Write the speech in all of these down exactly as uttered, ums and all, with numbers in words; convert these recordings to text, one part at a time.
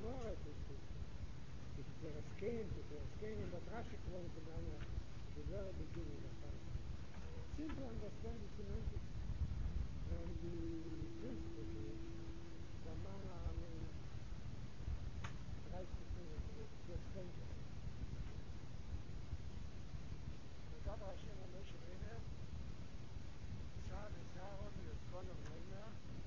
Torah, it is it is the skin, it is the skin in the Rashi quotes the Brahma, the very beginning of Torah. Simply understand the semantics and the principles of it. The man, I mean, tries to to explain to us. Without Rashi and Moshe Rabbeinu, Tzad and Zaron, Yosbon of Reina,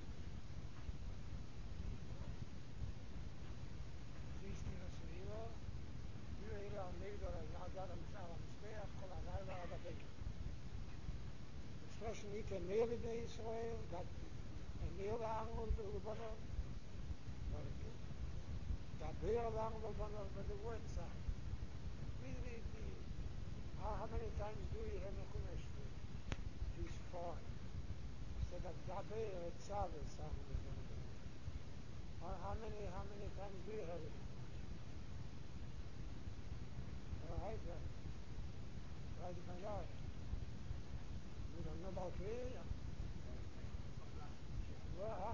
Zistir Asriyo, Yurila Amigdor, Yadar Amzar Amzbeach, Kol Alayla Adabekir. Expression niet een meer in Israël, dat een meer lang wordt begonnen, maar dat meer lang wordt begonnen met de woordzak. How, how many times do we have a Chumash this far? Instead of Daber, Tzav, how, how many how many times do you have it? All right, uh, try to find out. You don't know about it? Well,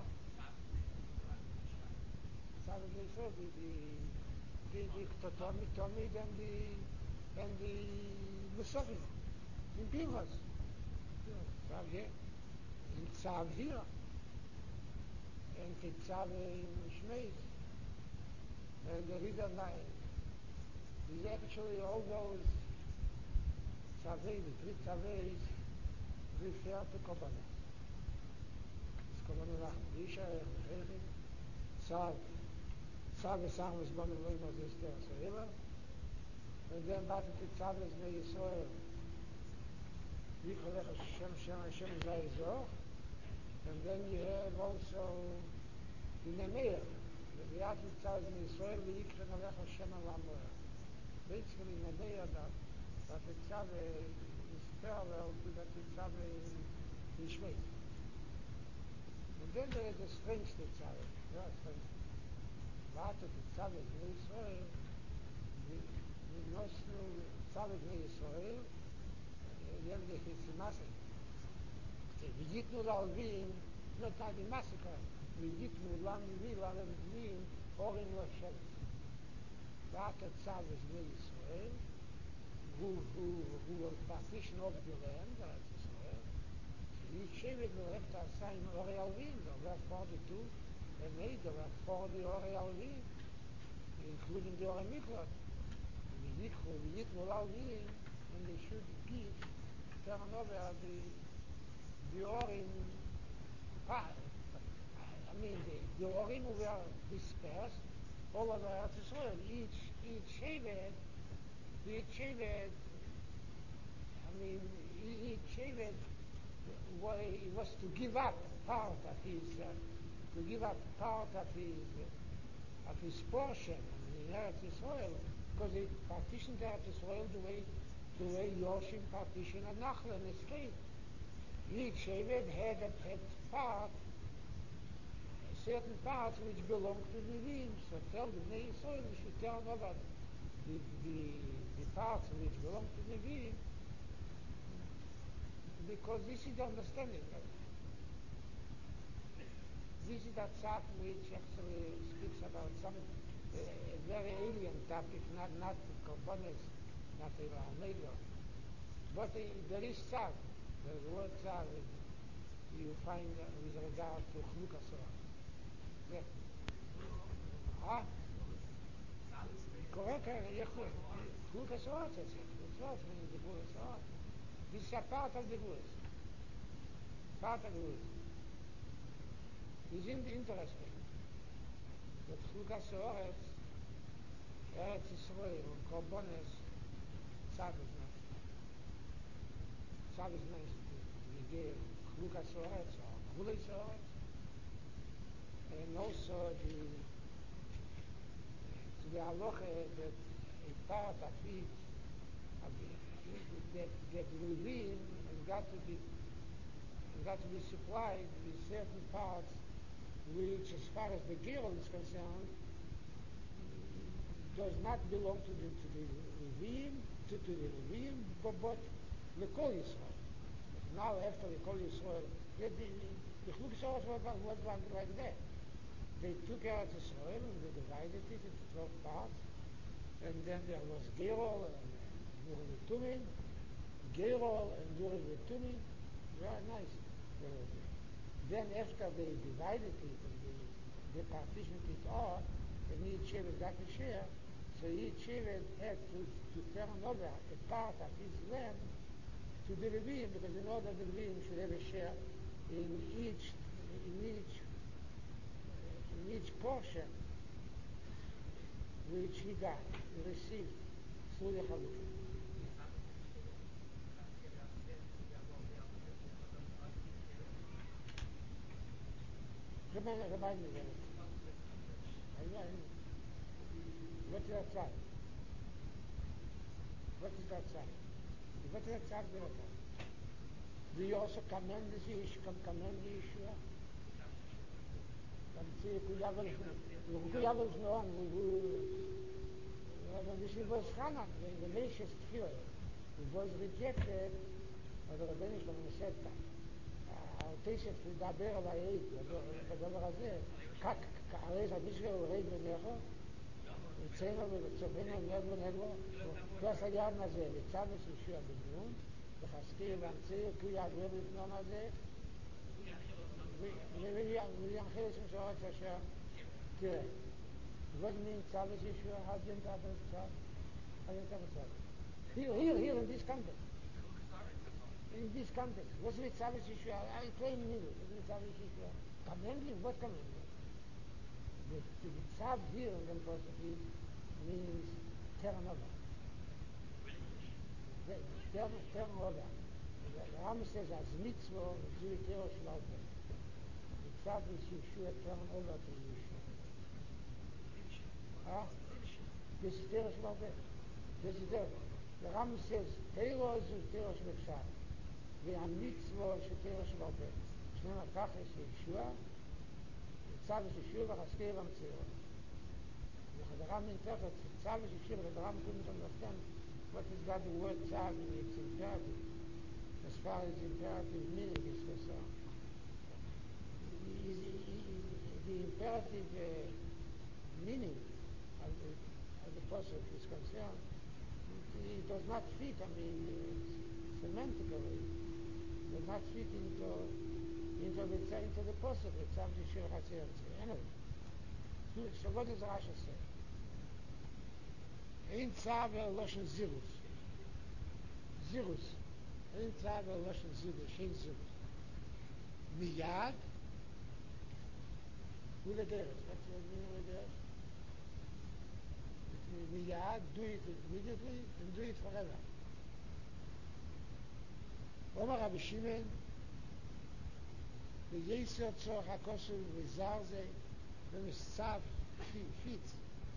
Tzav is Yisrael, the the the the Tomid Tomid and the and the Musafim in Pinchas. Tzav here, in Tzav here, and the Tzav in Shmeis, and the Rida Nine. Is actually all those Tzavei, the three Tzaveis, refer to Korbanos. It's Korbanos Lachem Yisha, Echechim, Tzav, Tzav Esam is born in Leimos Esther Soila, and then back to Tzav is Mei Yisrael, Yicholech Hashem, Shem Hashem Zayzoch, and then you have also the Nemeir, the Beati Tzav is Mei Yisrael, Yikren Alech Hashem Alamoer. Basically, in Nemeir, that, that the Tzav is parallel to that the Tzav in Shmeis. And then there is a strange Tzav, very strange. But the Tzav is Mei Yisrael, we know Tzav is Mei Yisrael, jem de Chitzimasik. We did not all win, not not the massacre, we did not lam we lam win, or in Lashem. But the Tzav is Mei Yisrael, who, who, who will partition of the land, that's Yisrael. Each Shevet will have to assign Ori Alvin, there were forty-two, and made there were forty Ori Alvin, including the Ori Miklot. We did not Alvin, and they should give, turn over the, the Orim, I mean, the, the Orim were dispersed all over Eretz Yisrael. Each, each Shevet, each Shevet, I mean, each Shevet was to give up part of his, uh, to give up part of his, uh, of his portion in Eretz Yisrael, because it partitioned Eretz Yisrael the way, the way Yoshim partitioned a Nachla and escaped. Each Shevet had a had part, certain parts which belong to the Nevi'im. So tell the Bnei Yisrael, you should turn over the, the, the parts which belong to the Nevi'im, because this is the understanding of it. This is that Tzav which actually speaks about some uh, a very alien topic, not not Korbanos, not Almeida, but uh, there is Tzav. The word Tzav you find uh, with regard to Chlukas Orah. Yeah. Huh? Correct, Chlukas Orah, that's it. That's what means the Chlukas Orah. This is a part of the Gvus. Part of the Gvus. Isn't interesting that Chlukas Orah, Eretz Yisrael, and Korbanos, Tzav is mentioned. Tzav is mentioned. We gave Chlukas Orah, or Gvulis Orah, and also the to the halacha that a part of it, of the, that that Levim has got to be has got to be supplied with certain parts which, as far as the Gerel is concerned, does not belong to the to the Levim, to, to the Levim, but, but the Kol Yisrael. But now after the Kol Yisrael, the the Chlukas Orah was, was like, like that. they took out the soil and they divided it into twelve parts. And then there was Gerol and Urim Tumin, Gerol and Urim Tumin. Very nice. Uh, then after they divided it and they, they partitioned it off, and each Shevet got a share, so each Shevet had to, to turn over a part of his land to the Levim, because in order the Levim should have a share in each in each uh, in each portion which he got, he received through the Chalukah. Remind, remind me that. I know, I know. What is that sign? What is that sign? What is that sign? Do you also commend this issue? Commend the issue? מחויב לשמוע, this was Hanan, the Meish's Tefillah. It was rejected, but the Rebbeinu Shalom said that. תשת לדבר על העד, בדבר הזה, הרי זה מישהו הורד בנכו, יצאנו ובצופנו מיד בנגו, כוס היד הזה, לצד ישוע בניון, וחזקי ואמצעי, כי יעבר לפנון הזה, וינחל את שמשורת אשר, תראה, what means Tzavos Yeshua? How do you interpret Tzavos? How do you interpret Tzavos? Here, here, here, in this context. In this context. What's with Tzavos Yeshua? I plain in English. What's with Tzavos Yeshua? Commanding? What commanding? The, the, the Tzav here in the Pasuk means turn over. Turn, turn over. The Ram says as mitzvah, Zivitero Shvalpeh. The Tzav is Yeshua turn over to Yeshua. Huh? This is Terosh Malbeh. This is there. The Ram says, Terosh is Terosh Mekshar. והמצווה של תירוש malbeh. שניהם התכלס ישוע, צוות ישוע וחזקי והמציאות. The Ram interprets Tzavos Yeshua, but the Ram couldn't understand what is that the word Tzav in its imperative, as far as imperative meaning is concerned. The imperative uh, meaning of the, of the Pasuk is concerned, it, it does not fit, I mean, uh, semantically, it does not fit into into the, into the Pasuk, the Tzav Yeshua Chatzir. Anyway, so what does Rashi say? Ein Tzav Loshen Zirus. Zirus. Ein Tzav Loshen Zirus. Ein Zirus. Miyad Ulederes. What's the meaning of Ulederes? It means Miyad, do it immediately and do it forever. Omar Rabbi Shimon, the Yisur Tzor HaKosul V'Zarze, when it's Tzav fits,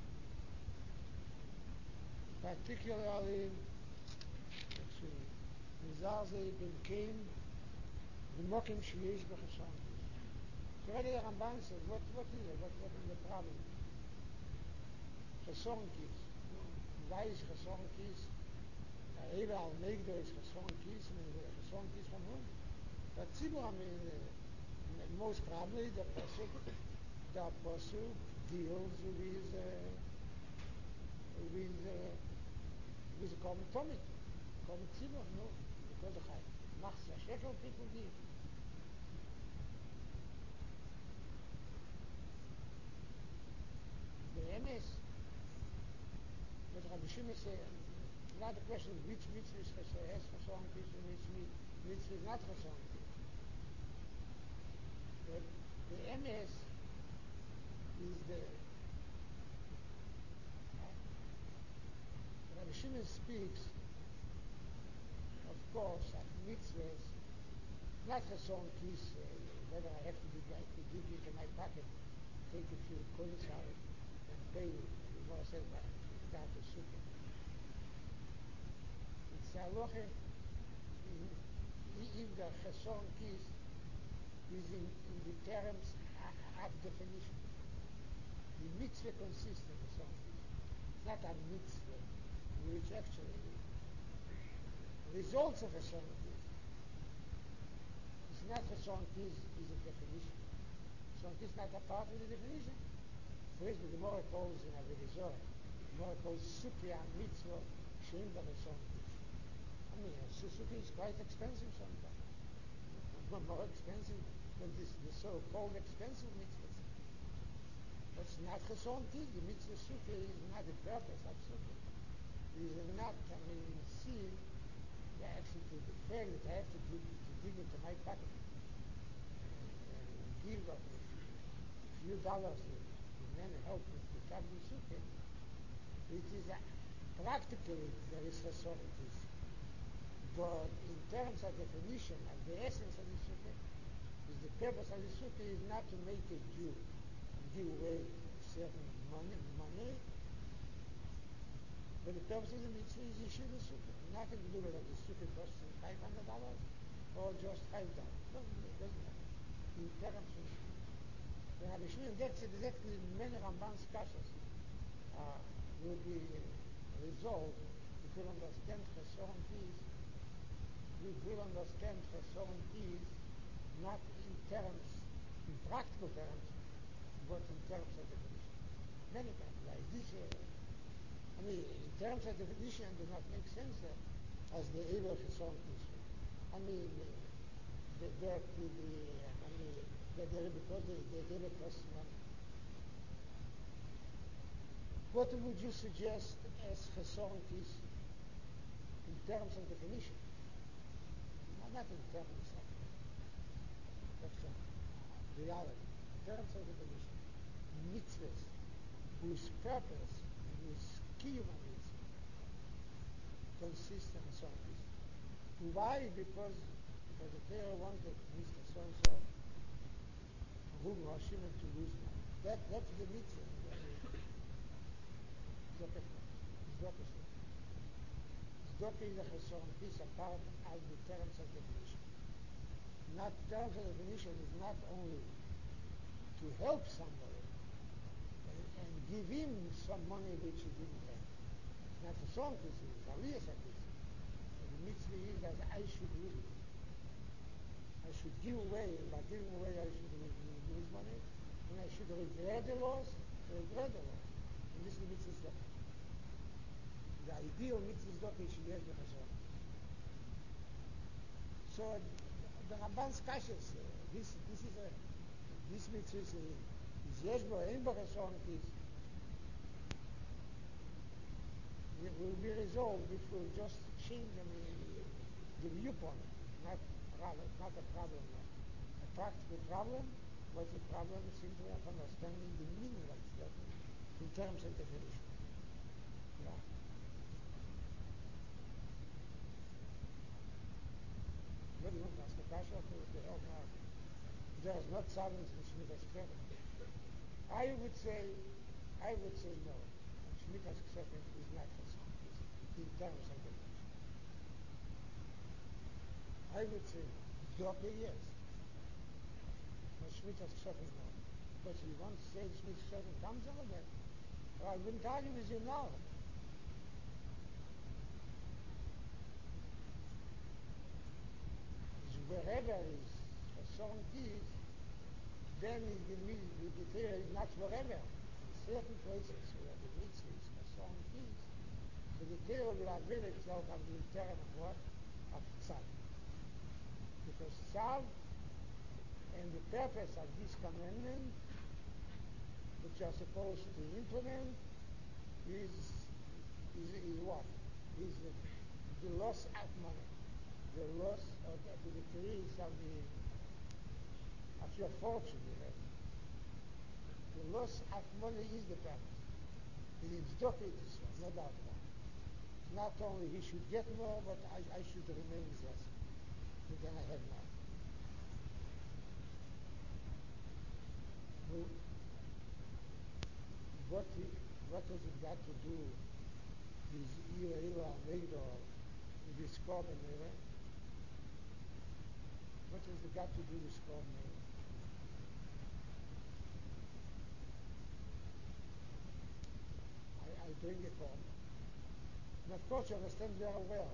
particularly, actually, V'Zarze became the Mokim Sheyesh B'Chashan. So already the Ramban says, what, what is it? What, what is the problem? Chasson Kis. Why is Chasson Kis? Eva Al-Megdo is Chasson Kis, I mean, Chasson Kis from whom? But Tzibur, I mean, uh, most probably the Pasuk, the Pasuk deals with, uh, with, uh, with Kom Tomit. Kom Tzibur, no, because of Chai. Machsa Shekel people give. The M S, what Rabbi Shimon said, not the question which mitzvah has Chasson Kis and which mitzvah is not Chasson Kis. The, the M S is the uh, Rabbi Shimon speaks, of course, of mitzvahs, not Chasson Kis, uh, whether I have to dig, I could dig into my pocket, take a few coins out and pay you. The Gemara says that is super. It's a loche if the Chasson Kis is in, in the terms of definition. The mitzvah consists of Chasson Kis. It's not a mitzvah, which actually results of Chasson Kis. It's not Chasson Kis is a definition. So it is not a part of the definition. For example, the Gemara calls in Avodah Zarah, the Gemara calls Sukkah mitzvah shein b'chesontis. I mean, a Sukkah is quite expensive sometimes. More expensive than this, the so-called expensive mitzvahs. That's not chesontis. The mitzvah Sukkah is not the purpose of Sukkah. It is not, I mean, see, actually to the fact that I have to, do, to dig into my pocket and, and give a few dollars to the men who help me to carry the sukkah, it is a, practically there is chesonitis. But in terms of definition of the essence of the sukkah, is the purpose of the sukkah is not to make a Jew give away certain money, money but the purpose of the mitzvah is issue the sukkah. Nothing to do with whether the sukkah costs five hundred dollars or just five dollars. Doesn't, doesn't matter. In terms of the Rabbi Shmuel, that's exactly many Ramban's kashas uh, will be resolved if we understand Cheson peace. We will understand Cheson peace not in terms, in practical terms, but in terms of definition. Many times, like this. Uh, I mean, in terms of definition, it does not make sense uh, as the Eber Cheson peace. I mean, uh, that the, the, the uh, I mean, that they, because they, they gave it costs money. What would you suggest as Cheson peace in terms of definition? Not in terms of that's a reality. In terms of definition, mitzvahs whose purpose and whose kiyum mitzvah consist in Cheson peace. Why? Because because the Torah wanted Mister So and so, Rub Hashimon to lose money. That that's the mitzvah. Zdokah. Zdokah. Zdokah is a Cheson peace, a part of the terms of definition. Not terms of definition is not only to help somebody and, and give him some money which he didn't have. Not Cheson peace, it's Aliyah peace. The mitzvah is that I should lose it. I should give away, and by giving away I should lose money, and I should regret the loss, regret the loss. And this is the mitzvah zdokah. The ideal mitzvah zdokah is yes the Cheson. So the Ramban's kashas, uh, this this is a this mitzvah is is yes bo ein bo Cheson peace. It will be resolved if we we'll just change I mean, the viewpoint, not problem, not a problem now. A practical problem, what's the problem? Simply of understanding the meaning of Tzedakah in terms of definition. Yeah. What do you want to ask a kasha to, to help me out? There is not silence in Shemitah's Ksefim. I would say, I would say no. Shemitah's Ksefim is not Cheson in terms of definition. I would say no. Zdokah, yes. But Shemitah's Ksefim, no. But if you want to say Shemitah's Ksefim comes out of that, well, I wouldn't argue with you now. Wherever is Cheson peace, then is the, the, the Torah is not forever. In certain places where the mitzvah is Cheson peace, so the Torah will avail itself of the term of what? Of Tzav. Because Tzav and the purpose of this commandment, which you are supposed to implement, is is, is what? Is the, the loss of money. The loss of the, the decrease of the of your fortune, you know. The loss of money is the purpose. And it's Tzedakah this one, no doubt about it. Not only he should get more, but I, I should remain less than I have now. Well, what what has it got to do with Ira Ira Ameido, with this Korban Neva? What has it got to do with Korban Neva? I, I bring it home. And of course you understand very well,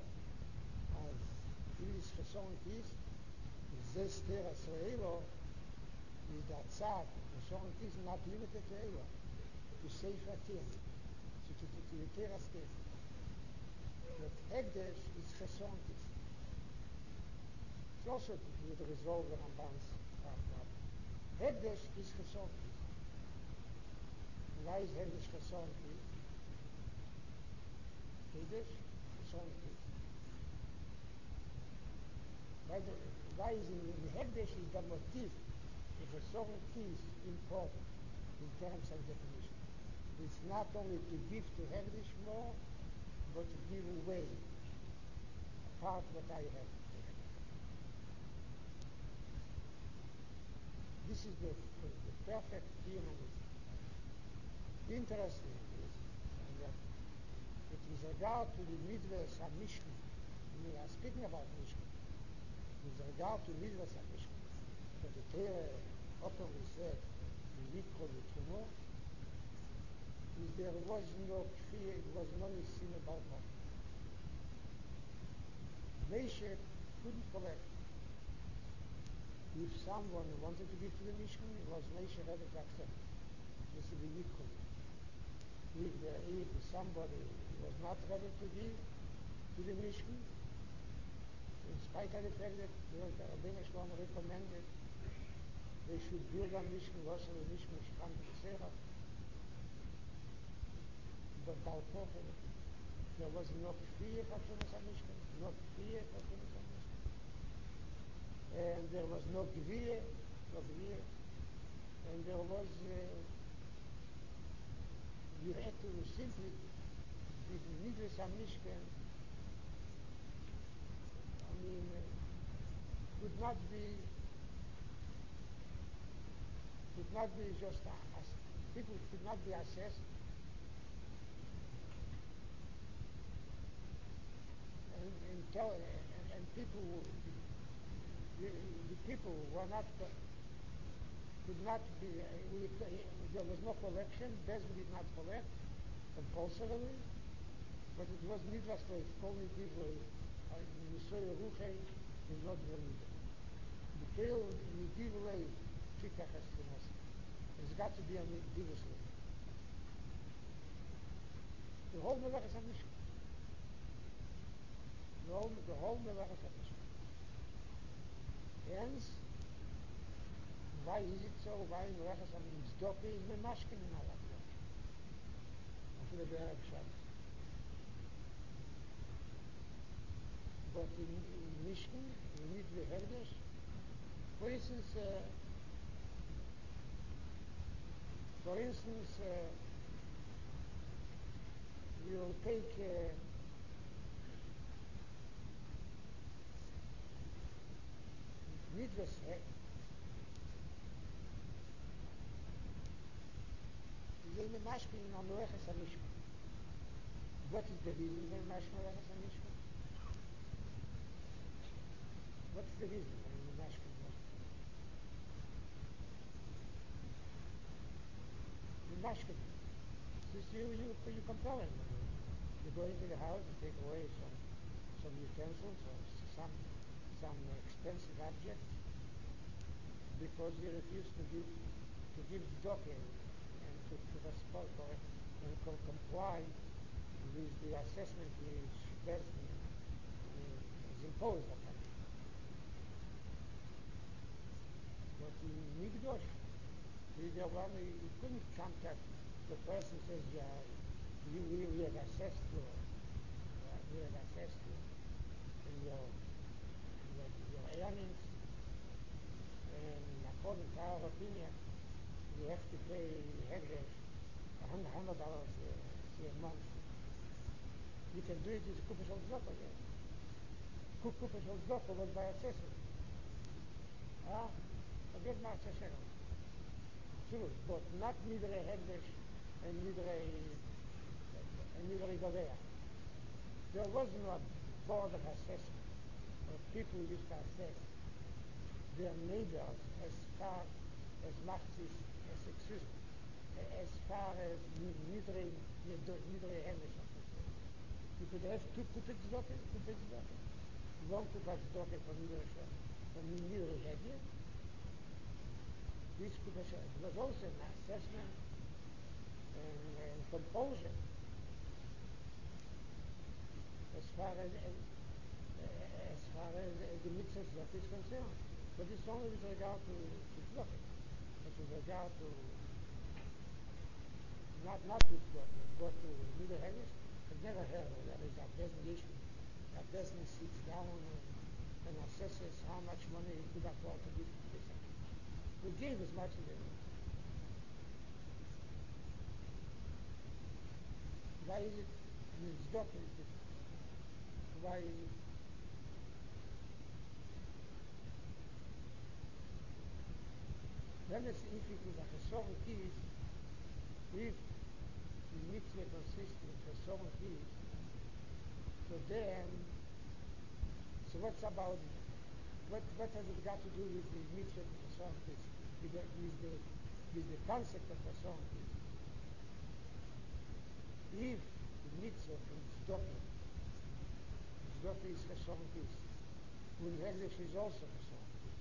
as in this Cheson peace, Zester Israelo, is that tzad, the song is not limited to Eila, to Sefer Tim, to, to, to, to the Teras Tim. But Hekdesh is Chesontis. It's also with the resolve the Ramban's problem. Hekdesh is Chesontis. Why is Hekdesh Chesontis? Hekdesh Chesontis. Why, the, why is in, in Hekdesh is the motif? The Chesontis important in terms of definition. It's not only to give to Hekdesh more, but to give away a part what I have. This is the, the perfect humanism. Interesting is that with regard to the Midvahs HaMishkan, we are speaking about Mishkan, with regard to Midvahs HaMishkan, that the Torah openly said, in Yikro V'Trumo, is there was no fear, it was no sin about God. Moshe couldn't collect. If someone wanted to give to the Mishkan, it was Moshe ready to accept. This is the Yikro. If, the, if somebody was not ready to give to the Mishkan, in spite of the fact that the Rabbeinu Shalom recommended they should build a Mishkan, also the Mishkan Shkam B'Serach, but Baal Kochen, there was no fear for Tumas HaMishkan, no fear for Tumas HaMishkan. And there was no Gvir, no Gvir, and there was, uh, you had to simply, the Midvahs HaMishkan, I mean, uh, could not be, could not be just, uh, people could not be assessed. And, and, tell, and, and people, the, the people were not, uh, could not be, uh, we, uh, there was no collection, Bezin did not collect compulsorily, but it was Midvahs like only Divrei, Nisoy Ruchei, and not Vermida. The Keil, Divrei, Tikach Eskenos. It's got to be a Divrei. The whole Melech is a Mishkan. The whole, the whole Melech is a Mishkan. Hence, why is it so? Why Melech is a Mizdoke is Memashkin in our life? After the Be'er Shabbos. But in, in Mishkan, we need the Hekdesh. For instance, uh, for instance, uh, you will take uh, Midvahs Hek. They are Mashkin in Amelechas HaMishkan. What is the reason for Mashkin Amelechas HaMishkan? What's the reason for the Mashkin? The Mashkin. Since you, you, you compel him. You go into the house and take away some, some utensils or some, some expensive object because you refuse to give, to give tzedakah and to, to respond for it and to comply with the assessment which best is imposed upon you. But in Mikdosh, the one you couldn't contact the person says, yeah, you, we, we have assessed you, uh, we have assessed you in your, your, your earnings, and according to our opinion, you have to pay Hekdesh one hundred dollars a, a month. You can do it with Kupa Shal Tzedakah, yes. Kupa Shal Tzedakah was by assessment. Ah, forget Matzah Shekel. True, but not Nidrei Hekdesh and Nidrei and Nidrei Gavea. There was no board of assessment where people used to assess their neighbors as far as Machzis, as, excuse me, as far as Nidrei Nidrei Hekdesh. You could have two Kupet Tzedakah, Kupet Tzedakah. One Kupet Tzedakah for Nidrei for Nidrei Hekdesh, this could was, was also an assessment and, and compulsion as far as as far as the mitzvah is concerned. But it's only with regard to to tzedakah. But with regard to not not to tzedakah, but to middle headers, I've never heard of that. Is a person issue. A person sits down and, and assesses how much money he could afford to give to this. We gave as much as they need. Why is it? I mean, tzedakah is different. Why is it? Then it's if it is a chesron kis, if the mitzvah consists in chesron kis, so then, so what's about it? What, what has it got to do with the mitzvah of chesron kis? With the, with the, with the concept of chesron kis? If the mitzvah from tzedakah, tzedakah is chesron kis, and hegdesh is also chesron kis.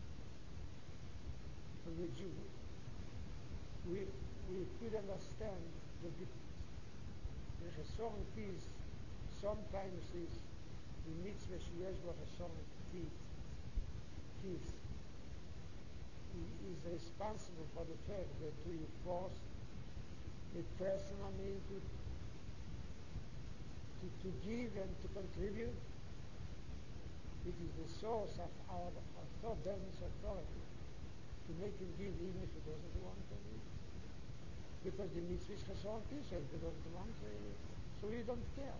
So we, we, we could understand the difference. The chesron kis sometimes is the mitzvah sheyesh bo chesron kis, kis is responsible for the fact that we force the person, I mean, to, to, to give and to contribute. It is the source of our person's authority to make him give even if he doesn't want to give. Because the mitzvah is chesron kis, so if he doesn't want to, so he don't care.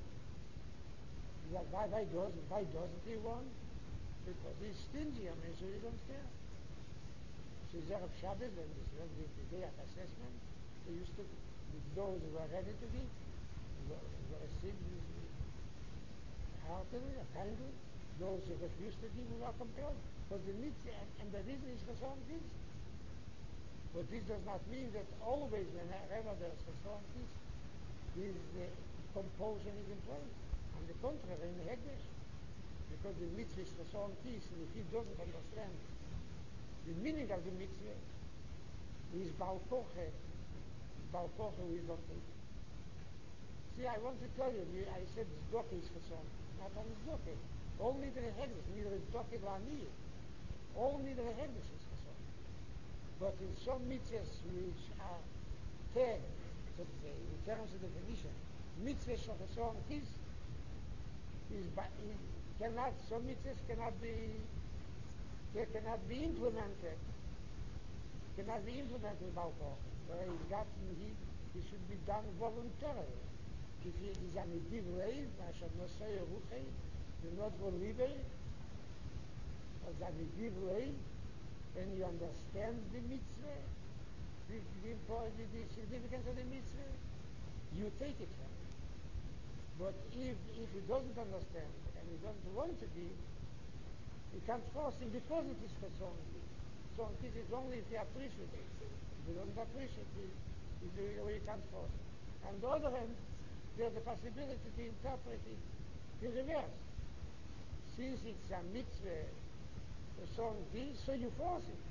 Why, why, doesn't, why doesn't he want? Because he's stingy, I mean, so he don't care. So is there a Shabbos, when the, the day of assessment, they used to, those who were ready to give, were, were received heartily, kindly. Those who refused to give were compelled. But the mitzvah, and, and the reason is chesron kis. But this does not mean that always, whenever there's chesron kis, this uh, compulsion is in place. On the contrary, in the hegdesh, because the mitzvah is chesron kis, and if he doesn't understand the meaning of the mitzvah, is bal koche, bal koche we don't take. See, I want to tell you, I said tzedakah is chesron kis, not only tzedakah. All midrei hegdesh, neither is tzedakah la'aniyah. All midrei hegdesh is chesron kis. But in some mitzvahs which are tagged, so to say, in terms of definition, mitzvah shel chesron kis is, is cannot, some mitzvahs cannot be, they cannot be implemented, cannot be implemented by koche. So he's got, he, he should be done voluntarily. If he is an ediv leiv, asher nosei ruchei, do not believe it, as an ediv leiv, and you understand the mitzvah, the, the, the significance of the mitzvah, you take it from him. But if, if he doesn't understand and he doesn't want to give, you can't force him because it is chesron kis. Chesron kis is only if he appreciates it. If he doesn't appreciate it, you, you can't force him. On the other hand, there's the possibility to interpret it in reverse. Since it's a mitzvah, chesron kis, so you force it.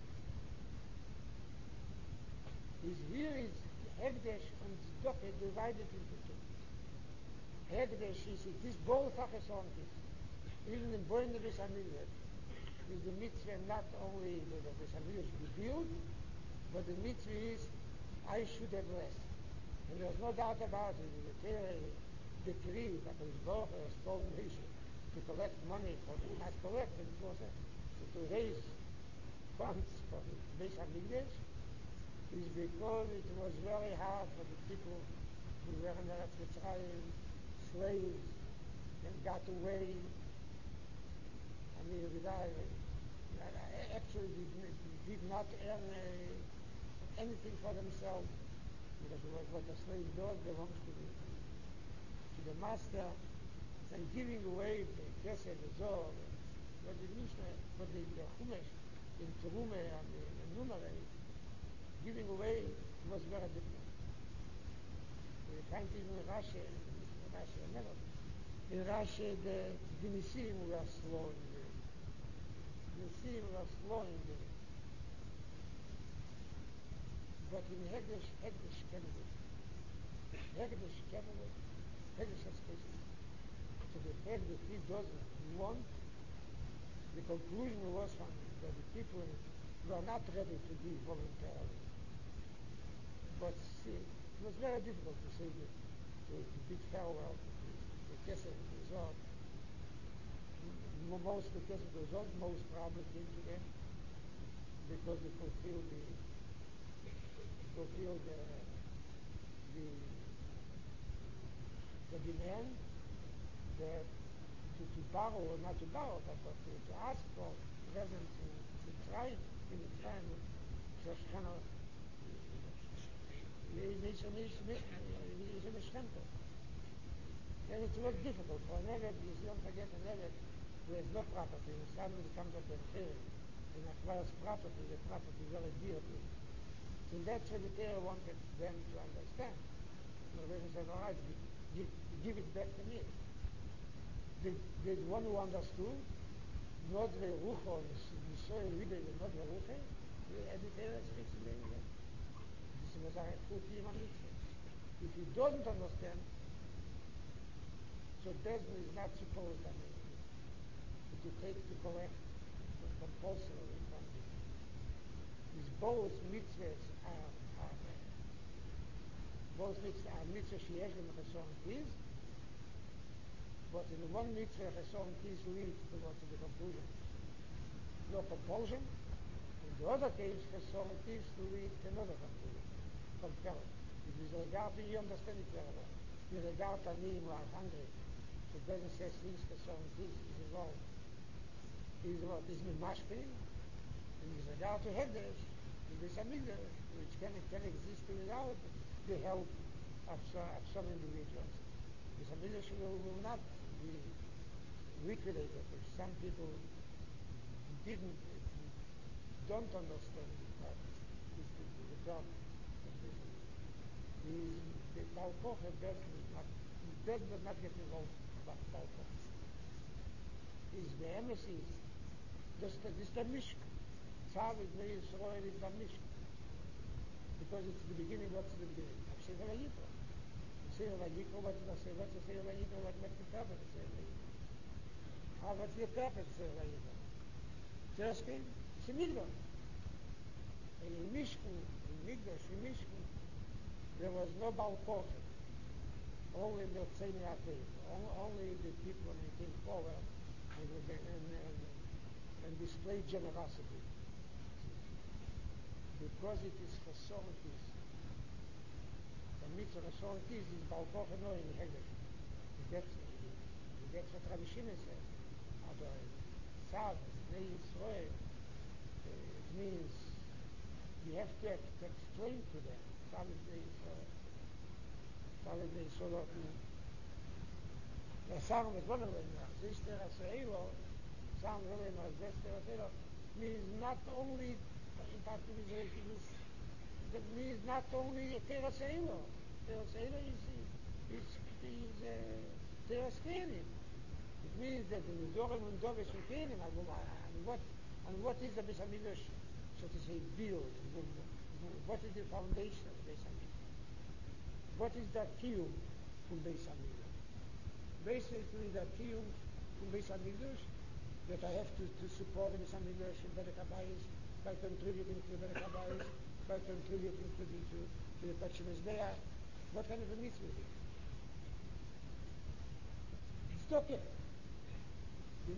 Is here is hegdesh and tzedakah divided into two. Hegdesh is it is both a chesron kis. Even in Boine Beis Hamikdash is the mitzvah not only that the Beis Hamikdash be built, but the mitzvah is I should have less. And there's no doubt about it. The Torah decree that the Baruch has told Moshe to collect money for the, not collect, but it was a, to, to raise funds for the Beis Hamikdash is because it was very hard for the people who were in Eretz Mitzrayim, slaves, and got away. I mean, without, actually did, did not earn uh, anything for themselves, because what, what a slave does belongs to the, to the master, and giving away the Kesef, the Zohar, what the Mishnah, what the, the Chumash, in Terume and the, the Numerate, giving away was very different. We find even in Rashi, in Rashi never. In Rashi, the, the Nisim were slow in the, the Nisim were slow in the, but in Hegdish, Hegdish Kennedy. Hegdish Kennedy, Hegdish Education. So the fact that he doesn't want, the conclusion was from that the people were not ready to give voluntarily. But see, it was very difficult to say that, to, to bid farewell to the Kesef resort. Most of the Kesef resort most probably came to them because they fulfilled the fulfilled the the, the demand that to, to borrow or not to borrow, but, but to, to ask for presents in, in trying in the time of Shoshana. He's a mishkenta. And it was difficult for an Eved, you don't forget an Eved who has no property, and suddenly comes up in here and acquires property, the property is very dear to him. So that's what the Torah wanted them to understand. The Rebbe said, all right, give, give it back to me. The, the one who understood, not the Rucho, the soil leader, not the Rucho, and the Torah speaks in the English. This was a true human mitzvah. If you don't understand, so Bezdin is not supposed, I mean, to take to collect compulsorily from the these both mitzvahs are, are both mitzvahs are mitzvahs sheyesh them cheson kiz, but in the one mitzvah cheson kiz leads towards the conclusion, no compulsion. In the other case, cheson kiz leads to another conclusion, compelling. If you regard, you understand it very well. You regard Tanim who are hungry, so doesn't say things cheson kiz is involved. Is what is mimashkin. In regard to Hegdish, in this Amigdash, which can, can exist without the help of, uh, of some individuals. This Amigdash will, will not be liquidated if some people didn't, don't understand the purpose, the, the, the problem of this. The Baal Kocha does not, does not get involved about Baal Kocha. Is the embassies, this is the Mishkan. Tzavit Bnei Yisrael is the Mishkan. Because it's the beginning, what's the beginning? Of Sefer Vayikra. Sefer Vayikra, what's the Sefer Vayikra? What, what's the purpose of Sefer Vayikra? How, what's the purpose of Sefer Vayikra? First thing, it's a Migdash. And in Mishkan, in Migdash, in Mishkan, there was no Baal Kocha. Only the Tzeni Atei. Only the people who came forward and, and, and, and displayed generosity. Because it is Cheson Kiz. The mitzvah Cheson Kiz is Baal Kocha no in Hegdish. That's, that's what Rabbi Shimon says. Aber Tzav, Bnei Yisrael, it means you have to, to explain to them. Tzav Bnei Yisrael. Tzav Bnei Yisrael. Der Sam is one of them. Sister Asreilo, Sam William as Sister Asreilo, means not only in fact it is, it means not only Teras Eilo. Teras Eilo is is is Teras Kenim. It means that the Nizorim and Dovish and Kenim, and what and what is the Beis Hamikdash, so to say, build? What is the foundation of Beis Hamikdash? What is the kiyum from Beis Hamikdash? Basically, the kiyum from Beis Hamikdash that I have to, to support the Beis Hamikdash in Berek Habayis, by contributing to the Berek Habayis, by contributing to the to, to the Pachim Mizbeach. What kind of a mitzvah is it? It's okay. You,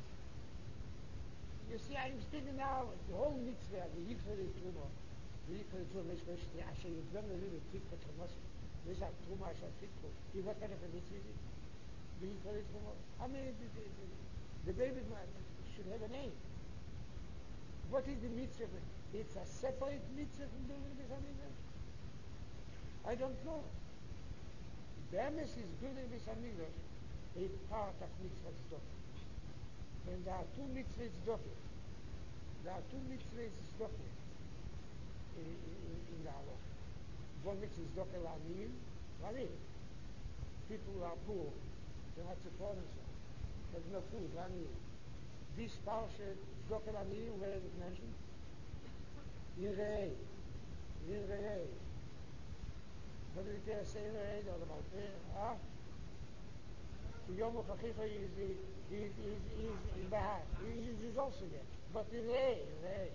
you see, I'm speaking now the whole mitzvah, the Yikra Truma, the Yikra Truma, especially Asher Yudvan Lili Tikva Trumosim. This is Truma Asher Tikva. What kind of a mitzvah is it? The Yikra Truma. I mean, the, the, the, the baby should have a name. What is the mitzvah? It's a separate mitzvah from building Beis Hamikdash? I don't know. Be'emes is building Beis Hamikdash a part of mitzvah tzedakah. And there are two mitzvahs tzedakah. There are two mitzvahs tzedakah in, in, in the halacha. One mitzvah is tzedakah l'aniyim, l'aniyim. People who are poor, they cannot support themselves. There's no food, l'aniyim. This parsha, tzedakah l'aniyim, where is it mentioned? In Re'eh. in Rei. What did the Torah say in Rei? Or the Malpeh? Huh? The Yom HaChachicha is, is, is, is, is in Bahar. He is also there. But in Rei, in Rei.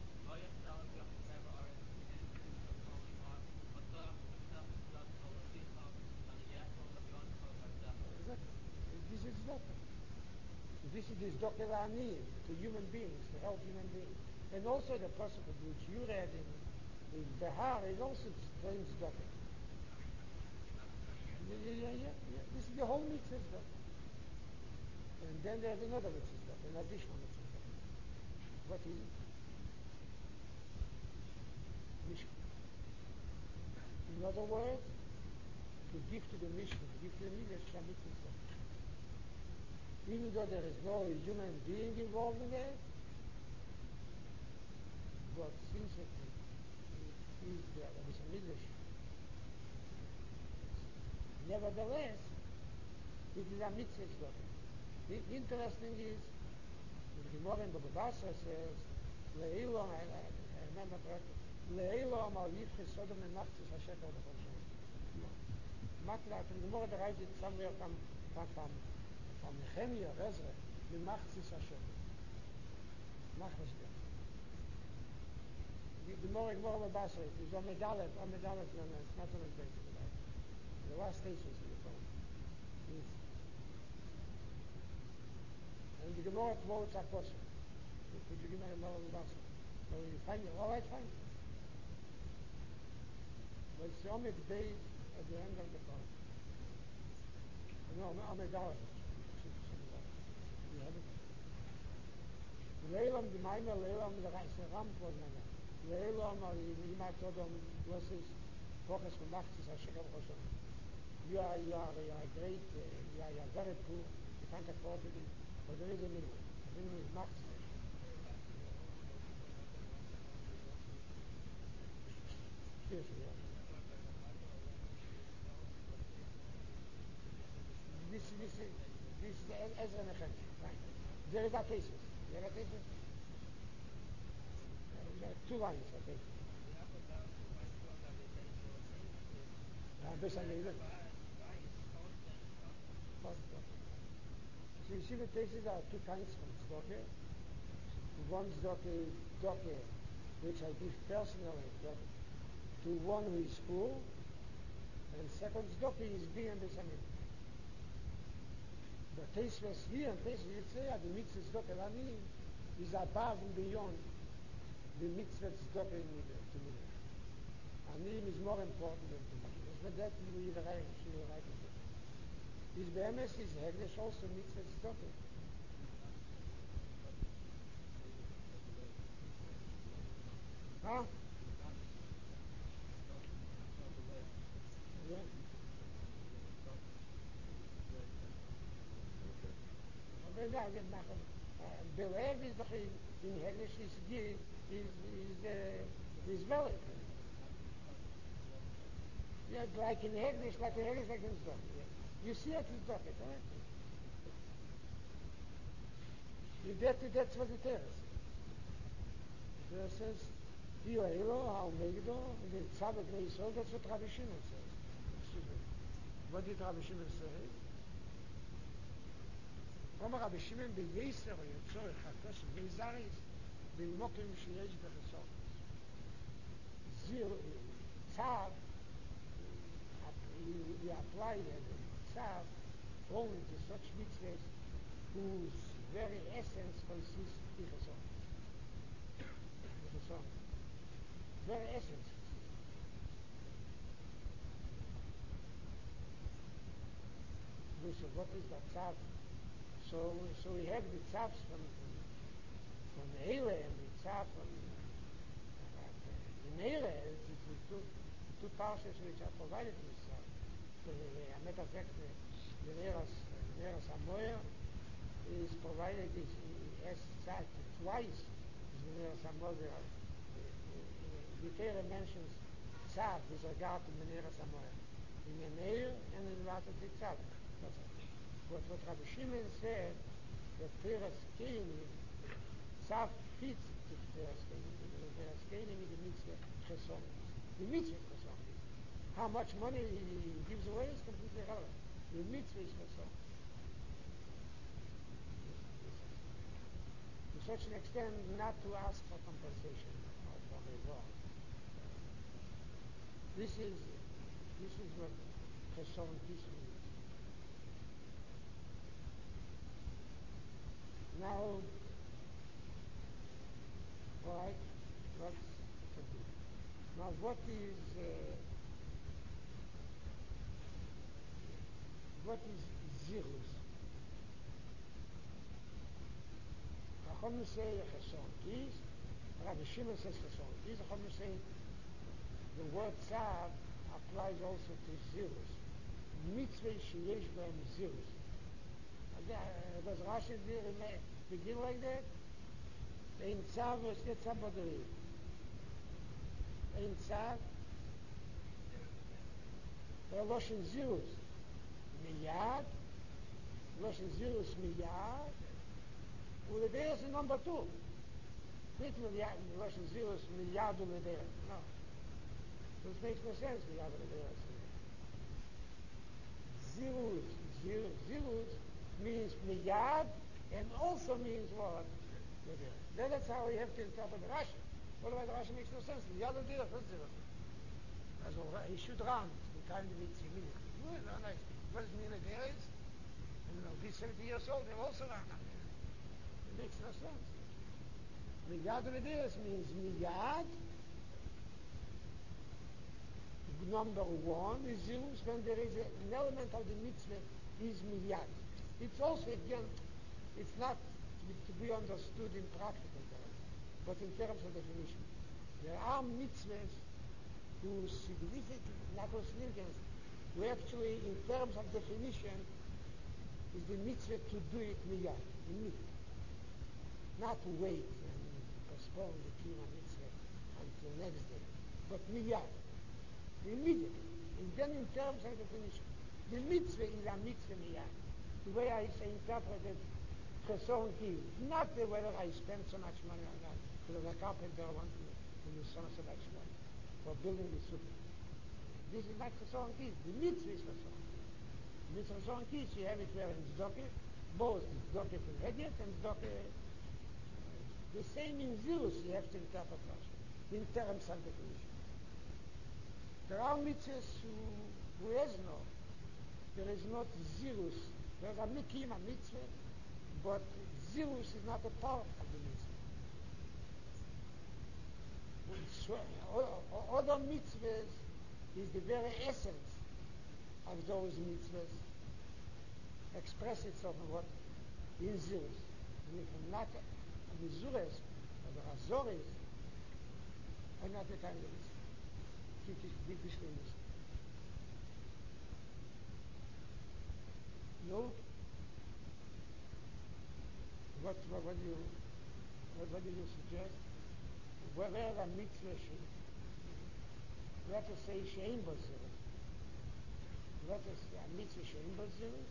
This is Zdaka. This is this Zdaka La'anim, to human beings, to help human beings. And also the pasuk which you read in, in Behar is also claims Zdaka. Yeah, yeah, yeah, yeah. This is the whole mitzvah Zdaka. And then there's another mitzvah Zdaka, an additional mitzvah Zdaka. What is it? Mishkan. In other words, to give to the Mishkan, to give to the Midrash, a mitzvah Zdaka. Even though there is no human being involved in it, but since it is there, there is a midrash. Nevertheless, it is a mitzvah Zdaka. The interesting is, the Gemara in Baba Basra says, Le'ilom, I, I, I remember correctly, Le'ilom al yivche sodom and machzis ha-shekel b'chol shem. Makla, the Gemara derives it somewhere from, from, from from Nehemiah, Ezra, the Machzis Hashem. Machzis Hashem. The more and more of a basra, it is on Medalet, on Medalet, it's not on the base of the life. The last station is in the phone. And the Gemara quotes Apostle. Could you give me a more of a basra? So you find it, all right, fine. But it's on the base at the end of the phone. No, on Medalet. Leilam di Maime, Leilam di Ram Kodmana. Leilam di Matodom was his focus from Machzis Hashem Roshon. You are, you are, you are great, uh, you, are, you are very poor, you can't afford to be, but there is a minimum. The minimum is Machzis Hashem. Seriously, yeah. This, this, this is Ezra Nehemiah, right? There is a thesis. There are thesis. Uh, two lines are thesis. Uh, based on the so you see the thesis are two kinds of Zdaka. One Zdaka is Zdaka, which I give personally to, to one who is poor, and second Zdaka is being Besamim. The Tosfos here and Tosfos you say the mitzvah Zdaka La'anim is above and beyond the mitzvah Zdaka in Midrash. To Midrash. Anim is more important than to Midrash. But that is we write she will write in Midrash. His Be'emes is Hegdesh also mitzvah Zdaka. Huh? Yeah. Belev is doch in, in Hegdesh is, is, is, uh, is valid. Yeah, like in Hegdesh, like in Hegdesh, like in Zdok. You see it in Zdok, right? That, that's what the Torah says. The Torah says, Hilo, Ha'omegdo, the Tzadok Le'Yisrael, that's what Rabbi Shimon says. Excuse me. What did Rabbi Shimon say? אומר רבי שמעון בייסר יצור חתוס בייזריס במוקם שיש בחסות זיר צו we apply the tzav only to such mitzvahs whose very essence consists in chesed. Very essence. So what is the tzav? So, so we have the tzavs from from Eile and the tzav from in Eile. It's the two two parshas which are provided in this tzav. So, a matter of fact, the Neras the Neras Hamoyer is provided is as tzav twice. The Neras Hamoyer the Torah mentions tzav with regard to the Neras Hamoyer in the Eile and in the Vatat Tzav. But what Rabbi Shimon said, that Teras Kelim, Tzav fits to Teras Kelim, because Teras Kelim is the mitzvah Chesed. The mitzvah is chasson kis. How much money he gives away is completely irrelevant. The mitzvah is chasson. To such an extent, not to ask for compensation or for reward. This is this is what chasson kis means. Now, all right, let's continue. Now, what is uh, what is zirus? Chacham say chasson kis. Rabbi Shimon says chasson kis. Chacham say the word tzav applies also to zirus. Mitzvah sheyesh b'hem zirus. Does Rashi begin like that? Ein tzav was not somebody. Ein tzav. Loshen zirus. Miyad. Loshen zirus miyad. Uledeus is number two. Not Loshen zirus miyad uledeus. No. This makes no sense. Miyad uledeus. Zirus. Zirus. Zirus means miyad and also means what? Then that's how we have to interpret Rashi. Otherwise Rashi makes no sense. Miyad uledeus. What's zirus? Also, he should run the time the mitzvah immediately. Good, very nice. What does mean there is? And you know, he's seventy years old, they also run. It makes no sense. Miyad uledeus means miyad. Number one is zirus when there is an element of the mitzvah is miyad. It's also, again, it's not to be, to be understood in practical terms, but in terms of definition. There are mitzvahs whose significance, not whose significance, who actually, in terms of definition, is the mitzvah to do it miyad, immediately. Not to wait and postpone the kiyum mitzvah until next day, but miyad, immediately. And then in terms of definition, the mitzvah is a mitzvah miyad. The way I say interpreted chasson kis, not the whether I spend so much money or not, because a carpenter wants to do so much money for building the sukkah. This is not chasson kis. The mitzvah is chasson kis. The mitzvah chasson kis, you have it where in tzedakah, both in tzedakah for hedyot and tzedakah. The same in zirus, you have to interpret Rashi in terms of definition. There are mitzvahs who, who has no. There is not zirus. There's a mikim, a mitzvah, but zirus is not a part of the mitzvah. Other mitzvahs is the very essence of those mitzvahs. Express itself in what? In zirus. And if I'm not a mizures, or the razoris, I'm not the kind of mitzvah. Keep this thing. No? What, what, what do you what, what do you suggest? Where a mitzvah should let us say she'ein bo zirus. Let us say a mitzvah she'ein bo zirus.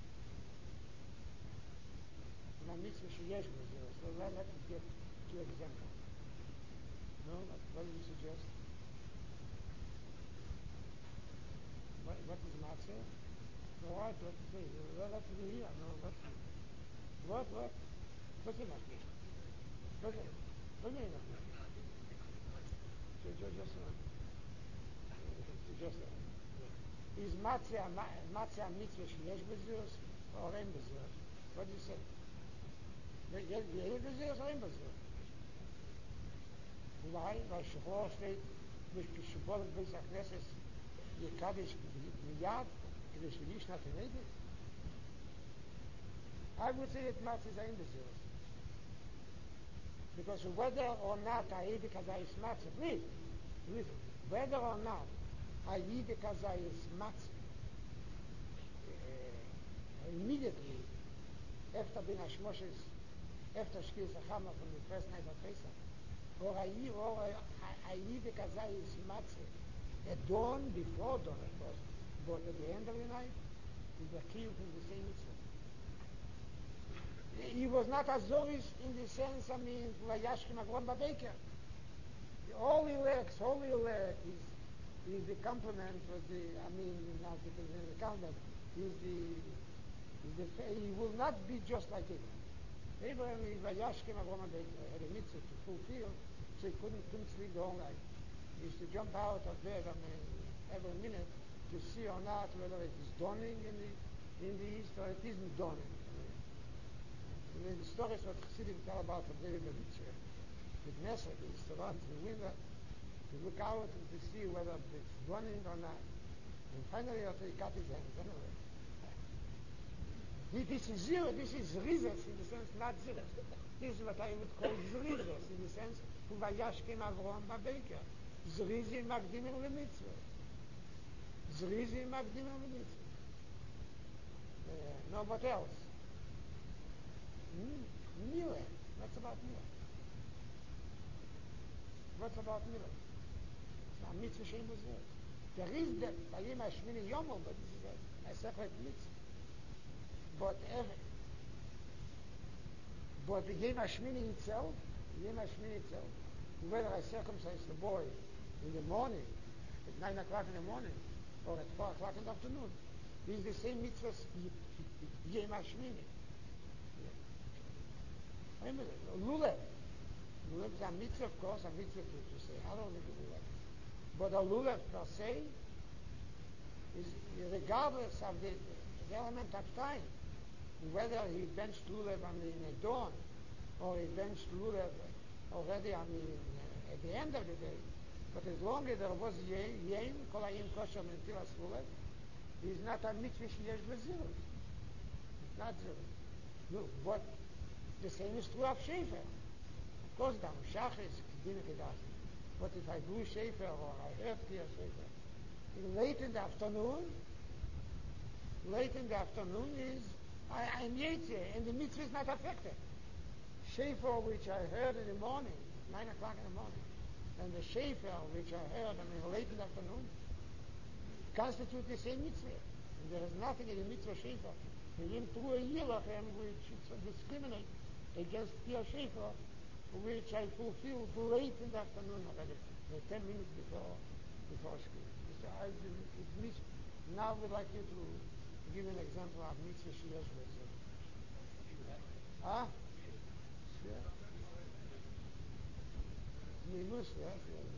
And a mitzvah she'yesh bo zirus. So let, let us get two examples. No? What, what do you suggest? What, what is matzah? No, what, what to say? Let us do here. No, what's it? What, what? What's it not here? What's it? What's it not here? Just, just, just, just, is matzah matzah mitzvah sheyesh b'zirus or ein b'zirus? What do you say? Yesh b'zirus or ein b'zirus? Why? Weil Shechor steht, durch Shibboleth Beis HaKnesses Yekadish miyad, k'dei sheyish not needed. I would say that matzah is ein b'zirus. Because whether or not I eat because I is matzah, please, listen, whether or not I eat because I is matzah, uh, immediately after being Hashmoshes, after Shkir Sachama from the first night of Pesach, or I eat, or I, I, I eat because I is matzah at dawn, before dawn of course, but at the end of the night, we were killed in the same mitzvah. He was not Azoris in the sense, I mean, Vayashkim Agron Babaker. All elect, all elect is is the complement with the, I mean, not because in the complement, is the, is the, he will not be just like Abraham. Abraham is Vayashkem Avram Avinu, had a mitzvah to fulfill, so he couldn't, couldn't sleep the whole night. He used to jump out of bed, I mean, every minute to see or not whether it is dawning in the, in the east or it isn't dawning. I mean, and then the stories what Chassidim tell about the David Mitzvah, with Nesek, he used to run to the window, to look out and to see whether it's running or not. And finally, after he cut his hands, anyway. This is zero, this is zrizes in the sense, not zero. This is what I would call zrizes in the sense, Vayashkem Avram Babeker. Zrizim Magdimim Lemitzvah. Zrizim Magdimim Lemitzvah. No, what else? Mila. What's about Mila? What's about Mila? A mitzvah shein b'zeh. There is the Bayim Hashmini Yomel, but this is a, a separate mitzvah. But ever, but the Yom Hashmini itself, the Yom Hashmini itself, whether I circumcise the boy in the morning, at nine o'clock in the morning, or at four o'clock in the afternoon, is the same mitzvah Yom Hashmini. Remember, Lulev. Lulev is a mitzvah, of course, a mitzvah to, to say, I don't think Lulev. But a lulav per se is regardless of the, the element of time, whether he benched lulav I mean at dawn, or he benched lulav already I mean uh, at the end of the day. But as long as there was yem, kol hayim kosher mentilas lulav, he's not a mitzvah sheyesh b'zirus. It's not zirus. No, but the same is true of shefer. Of course, the Shach is kedina kedazi. But if I do Shefer or I heard Kiyah Shefer, late in the afternoon, late in the afternoon is, I, I'm Yetzir, and the mitzvah is not affected. Shefer, which I heard in the morning, nine o'clock in the morning, and the Shefer, which I heard, I mean, late in the afternoon, constitute the same mitzvah. And there is nothing in the mitzvah Shefer, even through a Yilachem, which discriminate against Kiyah Shefer, which I fulfilled late in the afternoon already, uh, ten minutes before before school. So I, it means, now I would like you to give an example of mitzvah sheyesh b'zeh. Ah? Sure. Nimus, yes.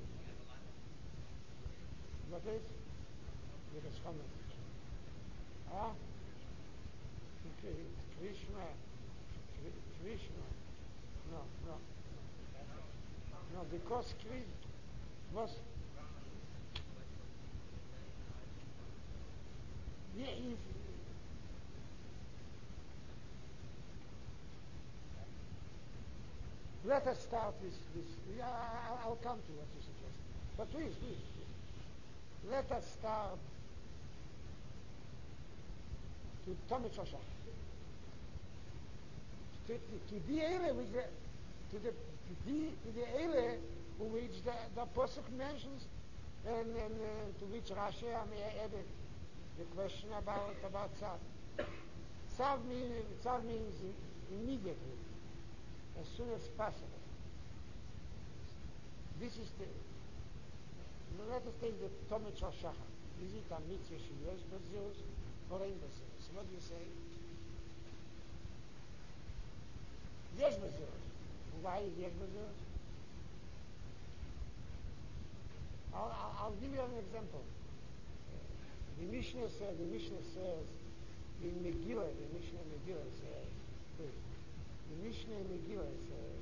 What is? With a schomen. Ah? Okay, Krishna. Krishna. No, no. No, because Krishna was... Yeah, if... Let us start with this. Yeah, I'll, I'll come to what you suggest. But please, please, please. Let us start to Tomit Shosha. To, to, to the area which the, to the to the to the area which the the Pasuk mentions, and, and uh, to which Rashi I mean, added the question about about Tzav. Tzav means Tzav means immediately, as soon as possible. This is the. Let us take the Tomit Shachar. Is it a mitzvah sheyesh b'zirus or ein b'zirus? What do you say? Yesh b'zirus. Why is yesh b'zirus? I'll, I'll, I'll give you an example. The Mishnah says, the Mishnah says, in Megillah, the Mishnah in Megillah says, wait, the Mishnah in Megillah says,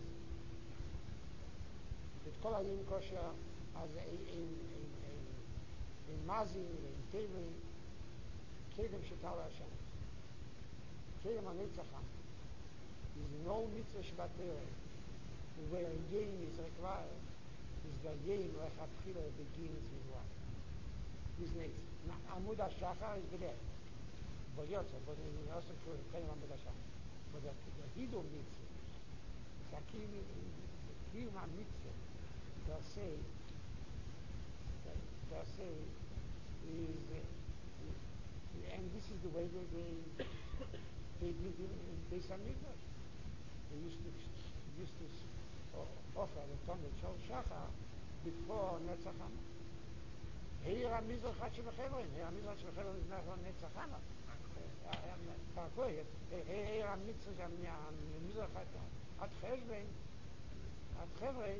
that kol hayim kosher as in, in, in, in, in Mazin, in Tevin, Kedem Shetal Hashem. Kedem HaNetzacham. Is no mitzvah shvatera, where a yem is required, is the yem lechatchila begins with what? With netzah. Amud HaShachar is b'lech. But yotza, but in the also true, Kedem Amud HaShachar. But the, the Hidul mitzvah, it's a kiyum ha-mitzvah, per se, per se, is, uh, and this is the way that they, they did in, in Beis HaMikdash. They used to used to offer the Tomit Shachar before Netzach Hama. Here Mizrach Shebechevron. Here Mizrach Shebechevron is not on Netzach Hama. Here Mitzvah Mizrach at Chevron. At Chevron.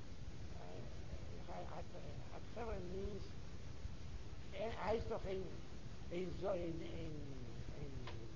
At Chevron means heißt doch in in so in in in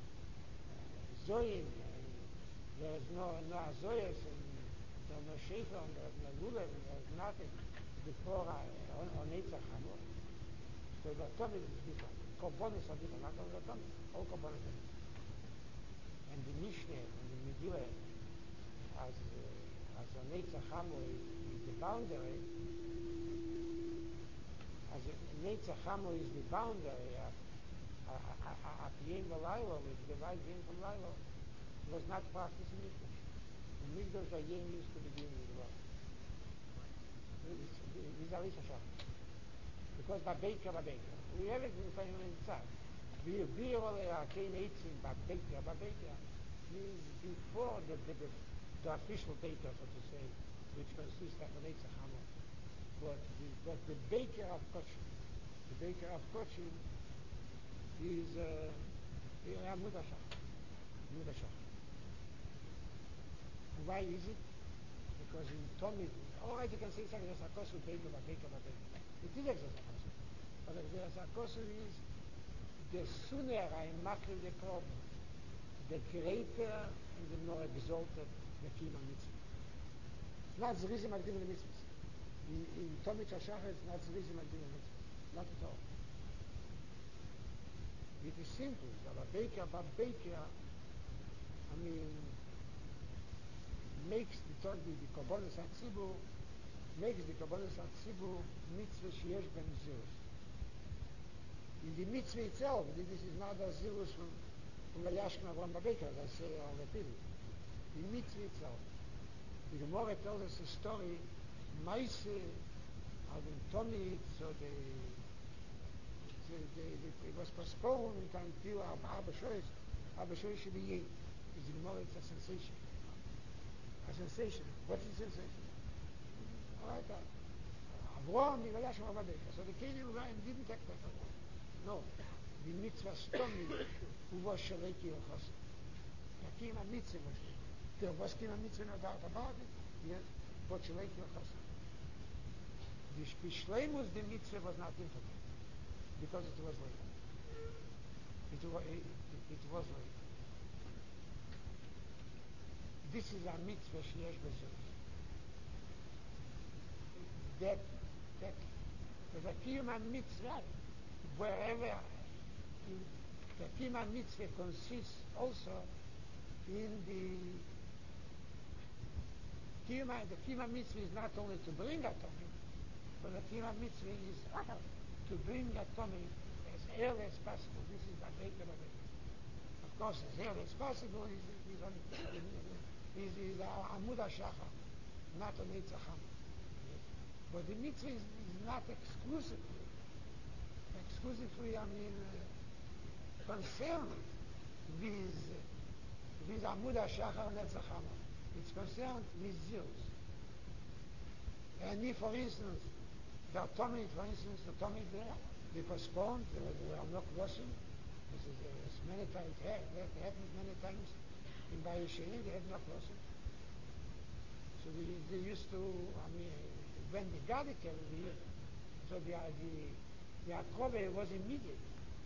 Zoin. There's no no Zoyas and there's no Shefer and there's no Lulav and there's nothing before on on Netzach Hama. So the Tomid is different. Komponents are different. Not only the Tomid, all components are different. And the Mishnah and the Megillah, as uh, as on Netzach Hama is, is the boundary. As Netzach Hama is the boundary. At Yom V'Laylo, which divides Yom from Laylo, was not practiced in Mikdash. In Mikdash, the Yom used to begin with the world. This is Alisa Shach. Because Babeika, Babeika. We have it in the family inside. We be all a Kain Eitzim, Babeika, Babeika, means before the, the, the, the official data, so to say, which consists of an Netzach Hama. But the, but the baker of Kochim, the baker of Kochim is uh, Amud Hashach. Amud Hashach. Why is it? Because in Tomid, all right, you can say something as Akosu, baker, baker, baker. It is Exos Akosu. But Exos Akosu is the sooner I makri the korban, the greater and the more exalted the Kima Mitzvah. It's not Zrizim Agdim the Mitzvahs. In, in Tomid Hashach, it's not Zrizim Agdim the Mitzvahs. Not at all. It is simple. Bababeika, Bababeika, I mean, makes the Torah, the Kabbalas HaTzibur, makes the Kabbalas HaTzibur mitzvah sheyesh ben zirus. In the mitzvah itself, this is not a zirus from from Vayashkem Avram Bababeika, as I say, I'll repeat it. The mitzvah itself. The Gemara tells us a story, Maise, Avim Tomid, so the The, the, the, it was postponed until Abba Shoyes. Abba Shoyes should be Yid. It's Gemara, it's a sensation. A sensation. What is sensation? All right, Avram, Yivayashim, Abba So the king of Ryan didn't take that away. No. The mitzvah stomi, who was Shaleki El Chassid. The king of mitzvah was it. There was king of mitzvah, no doubt about it. Yes, but Shaleki El Chassid. The Shleimus, the mitzvah was not impotent. Because it was late. It was, it, it was late. This is a mitzvah sheyesh b'zirus. That, that, the kiyum mitzvah, wherever, in, the kiyum mitzvah consists also in the kiyum, the kiyum mitzvah is not only to bring atomic, but the kiyum mitzvah is to bring atomic as early as possible. This is Babeika Babeika. Of course, as early as possible is is on is is Amud Hashachar, not on Netzach Hama. Yes. But the mitzvah is, is not exclusively, exclusively, I mean, uh, concerned with with Amud Hashachar and Netzach Hama. It's concerned with Zirus. And if, for instance, the atomic, for instance, the atomic there, they postponed, there were no crossing. This is uh, many times, that happened many times in Bayesheni, they had no crossing. So they, they used to, I mean, when they got it every year, so the, the, the Akrove was immediate.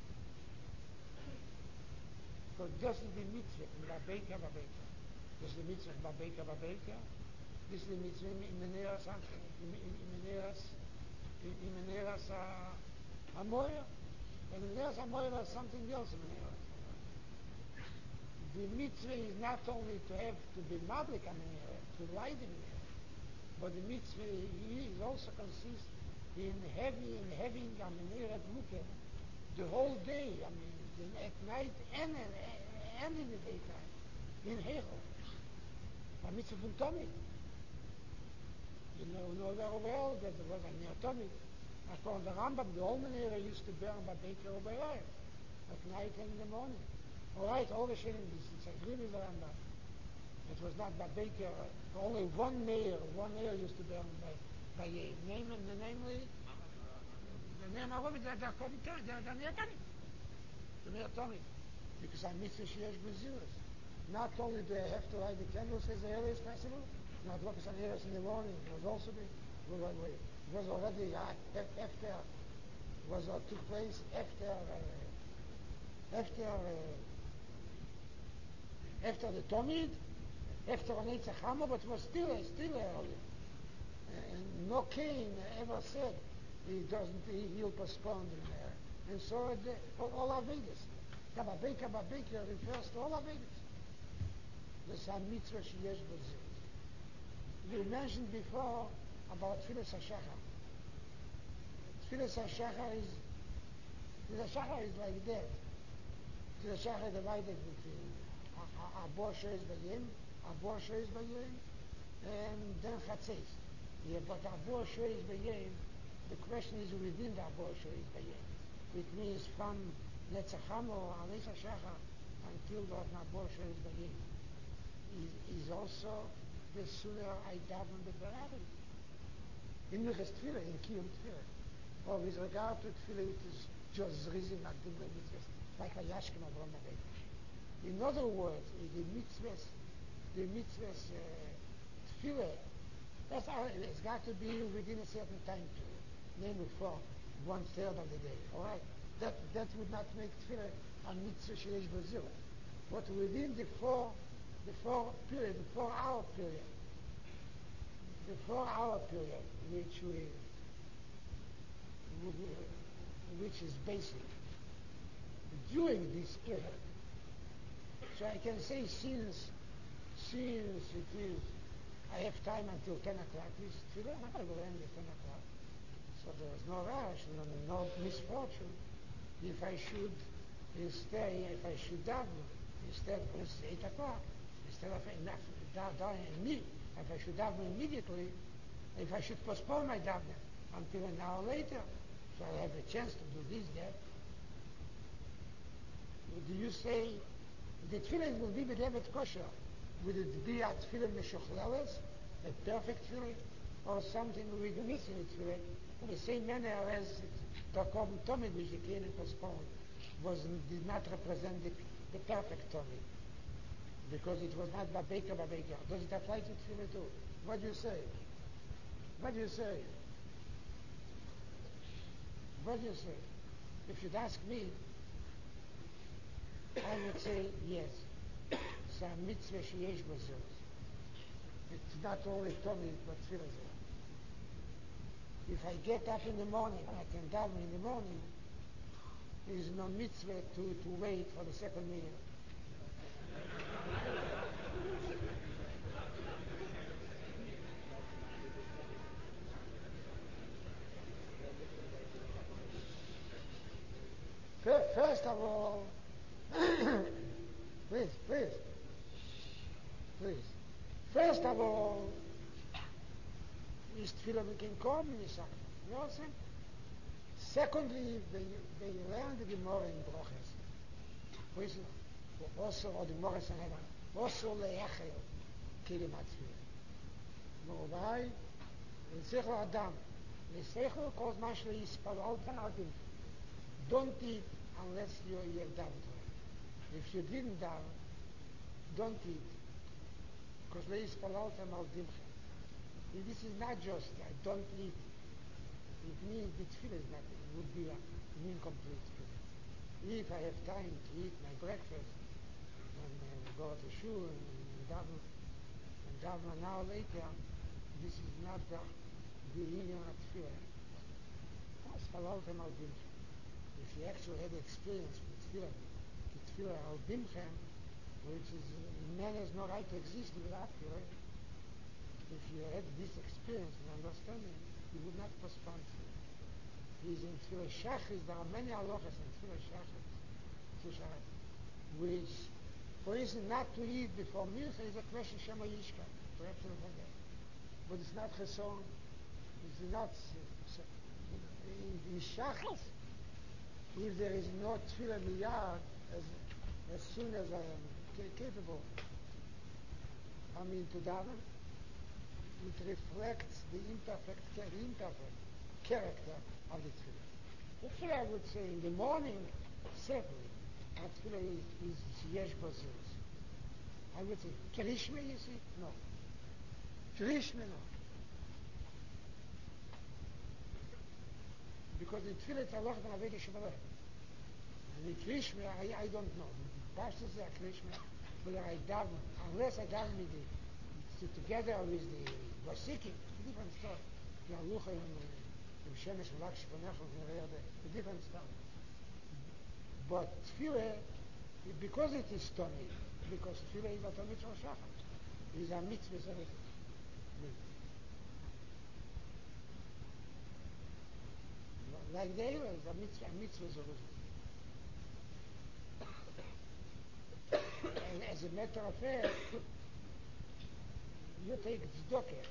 Because this is the mitzvah, Babeika, Babeika. This is the mitzvah, Babeika, Babeika. This is the mitzvah, Imeneras, Imeneras, in Meneras Amoya, and Meneras Amoya is something else in Meneras. The mitzvah is not only to have to be mablik a Menera, to light the Menera, but the mitzvah is also consists in having in having a Menera Dmuke the whole day. I mean, at night and and in the daytime in Hechel. A mitzvah from Tomid. You know, know very well that there was a neotomid. According to the Rambam, the whole Menera used to burn by Baker or by Raya, at night and in the morning. All right, all the Shenim, it's agree with the Rambam. It was not by Baker, only one Meir, one Meir used to burn by, by Yeh. Name, namely, the name of it, they're coming to, they're near coming. The near coming. Because I'm mitzvah sheyesh b'zirus. Not only do I have to light the candles as early as possible, not look at ears in the morning. It was also be, it was already uh, after, was uh, took place after, uh, after, uh, after the Tomid, after Netzach Hama, but it was still, still early. And no Cain ever said he doesn't, he, he'll postpone in there. And so the, all Avedas. Kababeka Babeka refers to all Avedas. The Sam Mitzvah Sheyesh B'Zirus. We mentioned before about Tfilas HaShachar. Tfilas HaShachar is, Tfilas HaShachar is like that. Tfilas HaShachar divided between Abor Shoyes Bayim, Abor Shoyes Bayim, and then Chatzes. Yeah, but Abor Shoyes Bayim, the question is within the Abor Shoyes Bayim. It means from Netzach Hama or Alis HaShachar until the Abor Shoyes Bayim. Is, is also the Surah I daven the Berarim. In Milchus Tefillah, in Kiyum Tefillah. Or with regard to Tefillah, it is just Zrizim Magdim Mitzvahs, like a Yashkim Avram Aved. In other words, the Mitzvahs, the Mitzvahs uh, Tefillah, that's how it's got to be within a certain time period, namely for one third of the day. All right, that that would not make Tefillah a Mitzvah Sheyesh B'Zirus. But within the four the four period, the four hour period, the four hour period, which we, which is basic, during this period. So I can say since, since it is, I have time until ten o'clock, this tefillah, I'm not going to end at ten o'clock. So there is no rush, no, no misfortune. If I should stay, if I should daven, instead, for instance, eight o'clock, instead of enough davening me, if I should daven immediately, if I should postpone my davening until an hour later, so I have a chance to do this, that. Do you say the tefillin will be b'devet kosher? Will it be a tefillin meshuchleles, a perfect tefillin, or something with missing tefillin, in the same manner as the Korban Tomid, which the Kohen postponed, was did not represent the, the perfect Tomid, because it was not Babeka Babeka. Does it apply to tefillin too? What do you say? What do you say? What do you say? If you'd ask me, I would say yes. It's a mitzvah sheyesh b'zirus. It's not only Tomid, but tefillah. If I get up in the morning, I can daven in the morning, there is no mitzvah to, to wait for the second meal. First of all, please, please, please. First of all, is tefillah can come in Yisrael. You know what I'm saying? Secondly, they, they learn the Gemara in Broches. For instance, also, or the Gemara Sanhedrin, also le'echel kilim ha-tefillah. Whereby, l'sechel adam, l'sechel kol zman shelo yispalal tanaltim. Don't eat unless you, you have davened. If you didn't daven, don't eat. Because le'yispalal al dimchem. This is not just I don't eat. It means the tefillah is not, it would be a, an incomplete tefillah. If I have time to eat my breakfast and uh, go to shul and, and daven and daven an hour later, this is not the the union of tefillah. Spalaltem al dimchem. If you actually had experience with tefillah, the tefillah al dimchem, which is man has no right to exist without tefillah. If you had this experience and understanding, you would not postpone tefillah. He's in tefillah shachris. There are many halachas in tefillah shachris, which, for instance, not to eat before milcha is a question shema yishka. Perhaps you forget, but it's not chesron. It's not so, in, in shachris. If there is no tefillah miyad, as as soon as I am capable, I mean to daven. it reflects the imperfect, the imperfect character of the tefillah. The tefillah, I would say, in the morning, certainly, our tefillah is, is yesh bazilus. I would say, Krishma, you see? No. Krishma, no. Because the tefillah is Allah and Avedi Shabbalah. And the Krishma, I, I don't know. The pastors are Krishma, whether I daven, unless I daven with the, together with the Vasikim, it's a different story. The Alucha and the Shemesh and Laksh Panechel and the different story. But tefillah, because it is Tomei, because tefillah is a mitzvah shachar, it is a mitzvah zeruzah. Like the Eila is a mitzvah, a mitzvah zeruzah. And as a matter of fact, you take tzedakah,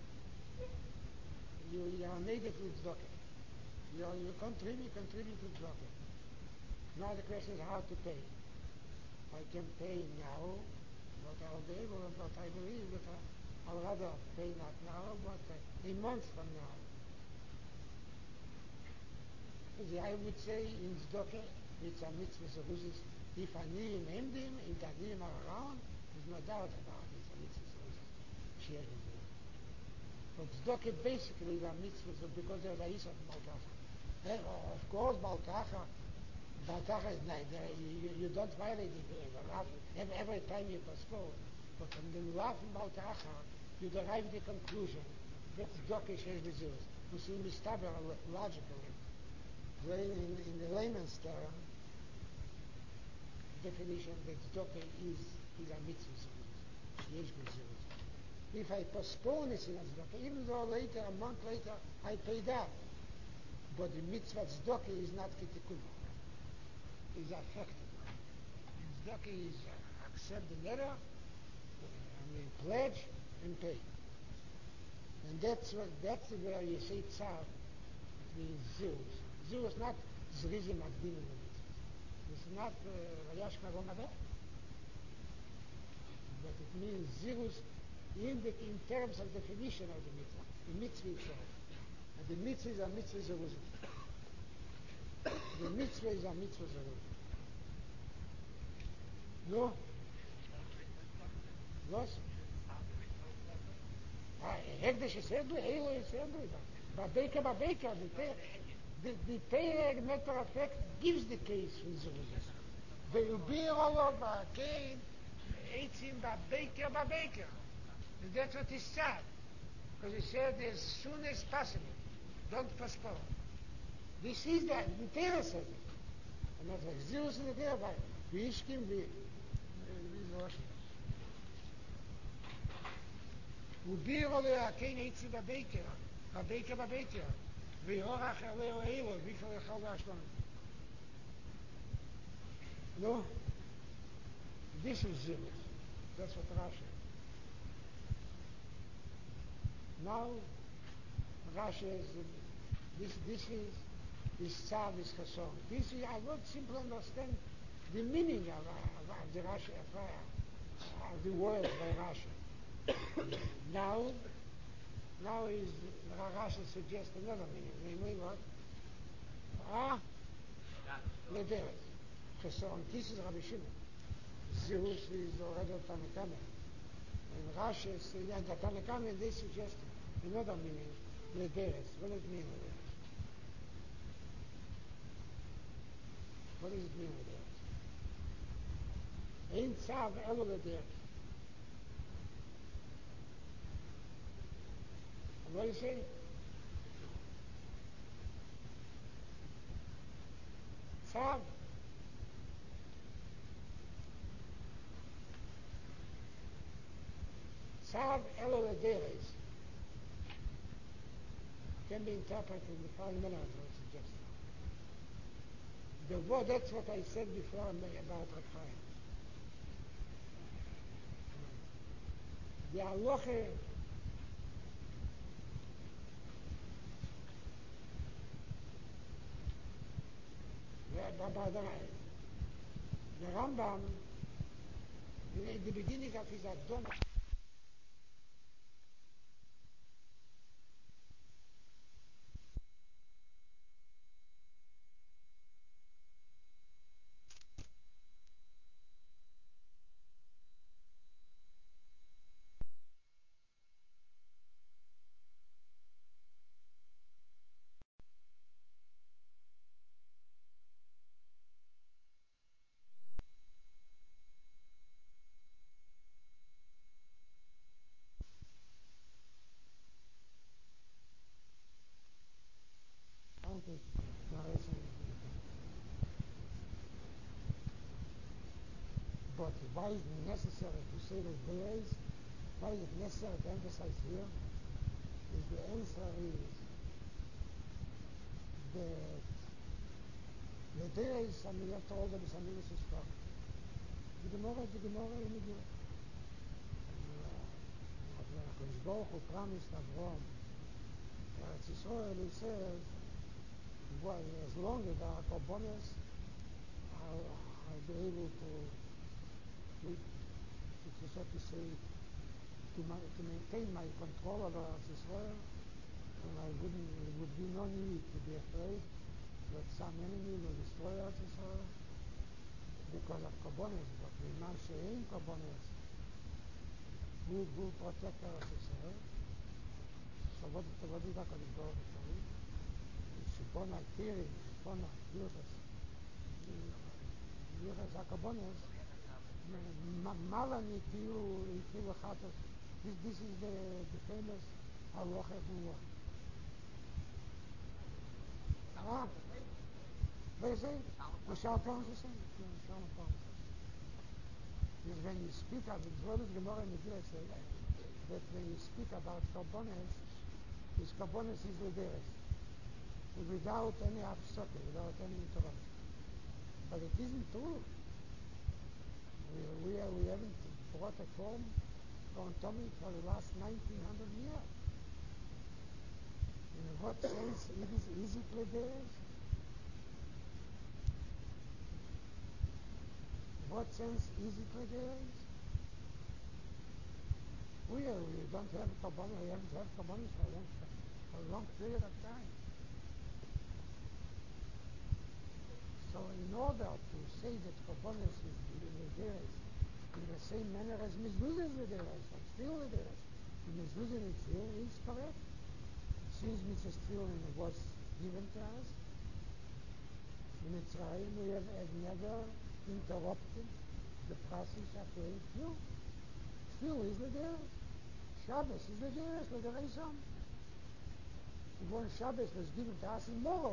you, you are made it with tzedakah. You, you contribute, contribute to tzedakah. Now the question is how to pay. I can pay now, but I'll be able, but I believe that I, I'll rather pay not now, but uh, a month from now. I would say in tzedakah, it's a mitzvah zeruzah. If Aniyim emdim, if the Aniyim are around, there's no doubt about it. It's a mitzvah zeruzah. Share with you. But tzedakah basically is a mitzvah because there's a Yisrael Balkacha. And, uh, of course, Balkacha, Balkacha is not there. You, you don't violate it every, every time you postpone. But from the law from Balkacha, you derive the conclusion that tzedakah shares with you. You see, mistaber logically. In, in the layman's term, definition that tzedakah is, is a mitzvah zeruzah. If I postpone it in a tzedakah, even though later, a month later, I pay that, but the mitzvah tzedakah is not kitikun. It's affected. Tzedakah is uh, accept the letter, uh, I mean pledge, and pay. And that's what, that's where you say tzar, it means zirus. Zirus not zrizim akdim in the mitzvah. It's not vayash marom abeh. But it means zirus in, the, in terms of definition of the mitzvah, the mitzvah itself. And the mitzvah is a mitzvah zeruzah. The mitzvah is a mitzvah zeruzah. No? What? Hegdesh is every, Eilo is every. Babeka, Babeka, the the Perek, matter of fact, gives the case for zeruzah. They will be all over, okay? Eitzim Babeka, Babeka. And that's what is sad. Because he said as soon as possible. Don't postpone. This is that. The Torah says it. And that's like zerus in the Torah. V'ishkim v'Roshim. וביר עולה הכן עצי בבייקר, בבייקר בבייקר, ויורח עליה אילו, ויקר יחל להשלום. No, this is zirus. That's what Rashi is. Now, Rashi is, this, this is, is Tzav, is Chasson. This is, I would simply understand the meaning of, of, of the Rashi, of, of the words by Rashi. Now, now is Rashi suggests another meaning, namely what? Ah, Lederes. Chesron, this is Rabbi Shimon. Zirus is already Tanakama. And Rashi is, yeah, the Tanakama, they suggest another meaning, Lederes. What does it mean, Lederes? What does it mean, Lederes? Ein Tzav Elo Lederes. What do you say? Tzav. Tzav Elo Lederes can be interpreted in the following manner, as I suggested. The word, that's what I said before about Reb Chaim. The halacha the, the Rambam, in the beginning of his Akdom, why is it necessary to say the days? Why is it necessary to emphasize here? Is the answer is that the days and we have to hold them as a minus is strong. The Gemara is the Gemara in the Gemara. When HaKadosh Baruch Hu promised Avraham Eretz Yisrael, he says, well, as long as our korbanos, I'll, I'll be able to, to, to so to say, to, my, to maintain my control over Eretz Yisrael, and I wouldn't, there would be no need to be afraid that some enemy will destroy Eretz Yisrael because of korbanos, but we must she'ein korbanos, who will protect Eretz Yisrael. So what, what did HaKadosh Baruch Hu tell you? Shipona Kiri, Shipona Yuchas, Yuchas HaKabonos, Malani Kiyu Kiyu Chatos. This this is the, the famous halacha from what? Ah, what do you say? The Shalom Thomas is saying. Shalom Thomas. Is when you speak of the Zolot Gemara in the Megillah says that when you speak about Karbonos, his Karbonos is Lederes, without any obstacle, without any interruption. But it isn't true. We, we, are, we haven't brought a form on Tommy for the last nineteen hundred years. In what sense it is, is it Lederes? What sense is it Lederes? We, are, we don't have Karbonos, we haven't had Karbonos for a long time, for a long period of time. So in order to say that Karbonos is Lederes in the same manner as Mezuzah is Lederes, or Tefillah Lederes, Mezuzah and Tefillah is correct. Since Mitzvah Tefillah was given to us, in Mitzrayim we have, have never interrupted the process of praying Tefillah. Tefillah is Lederes. Shabbos is Lederes, Lederesom. When Shabbos was given to us in Moro,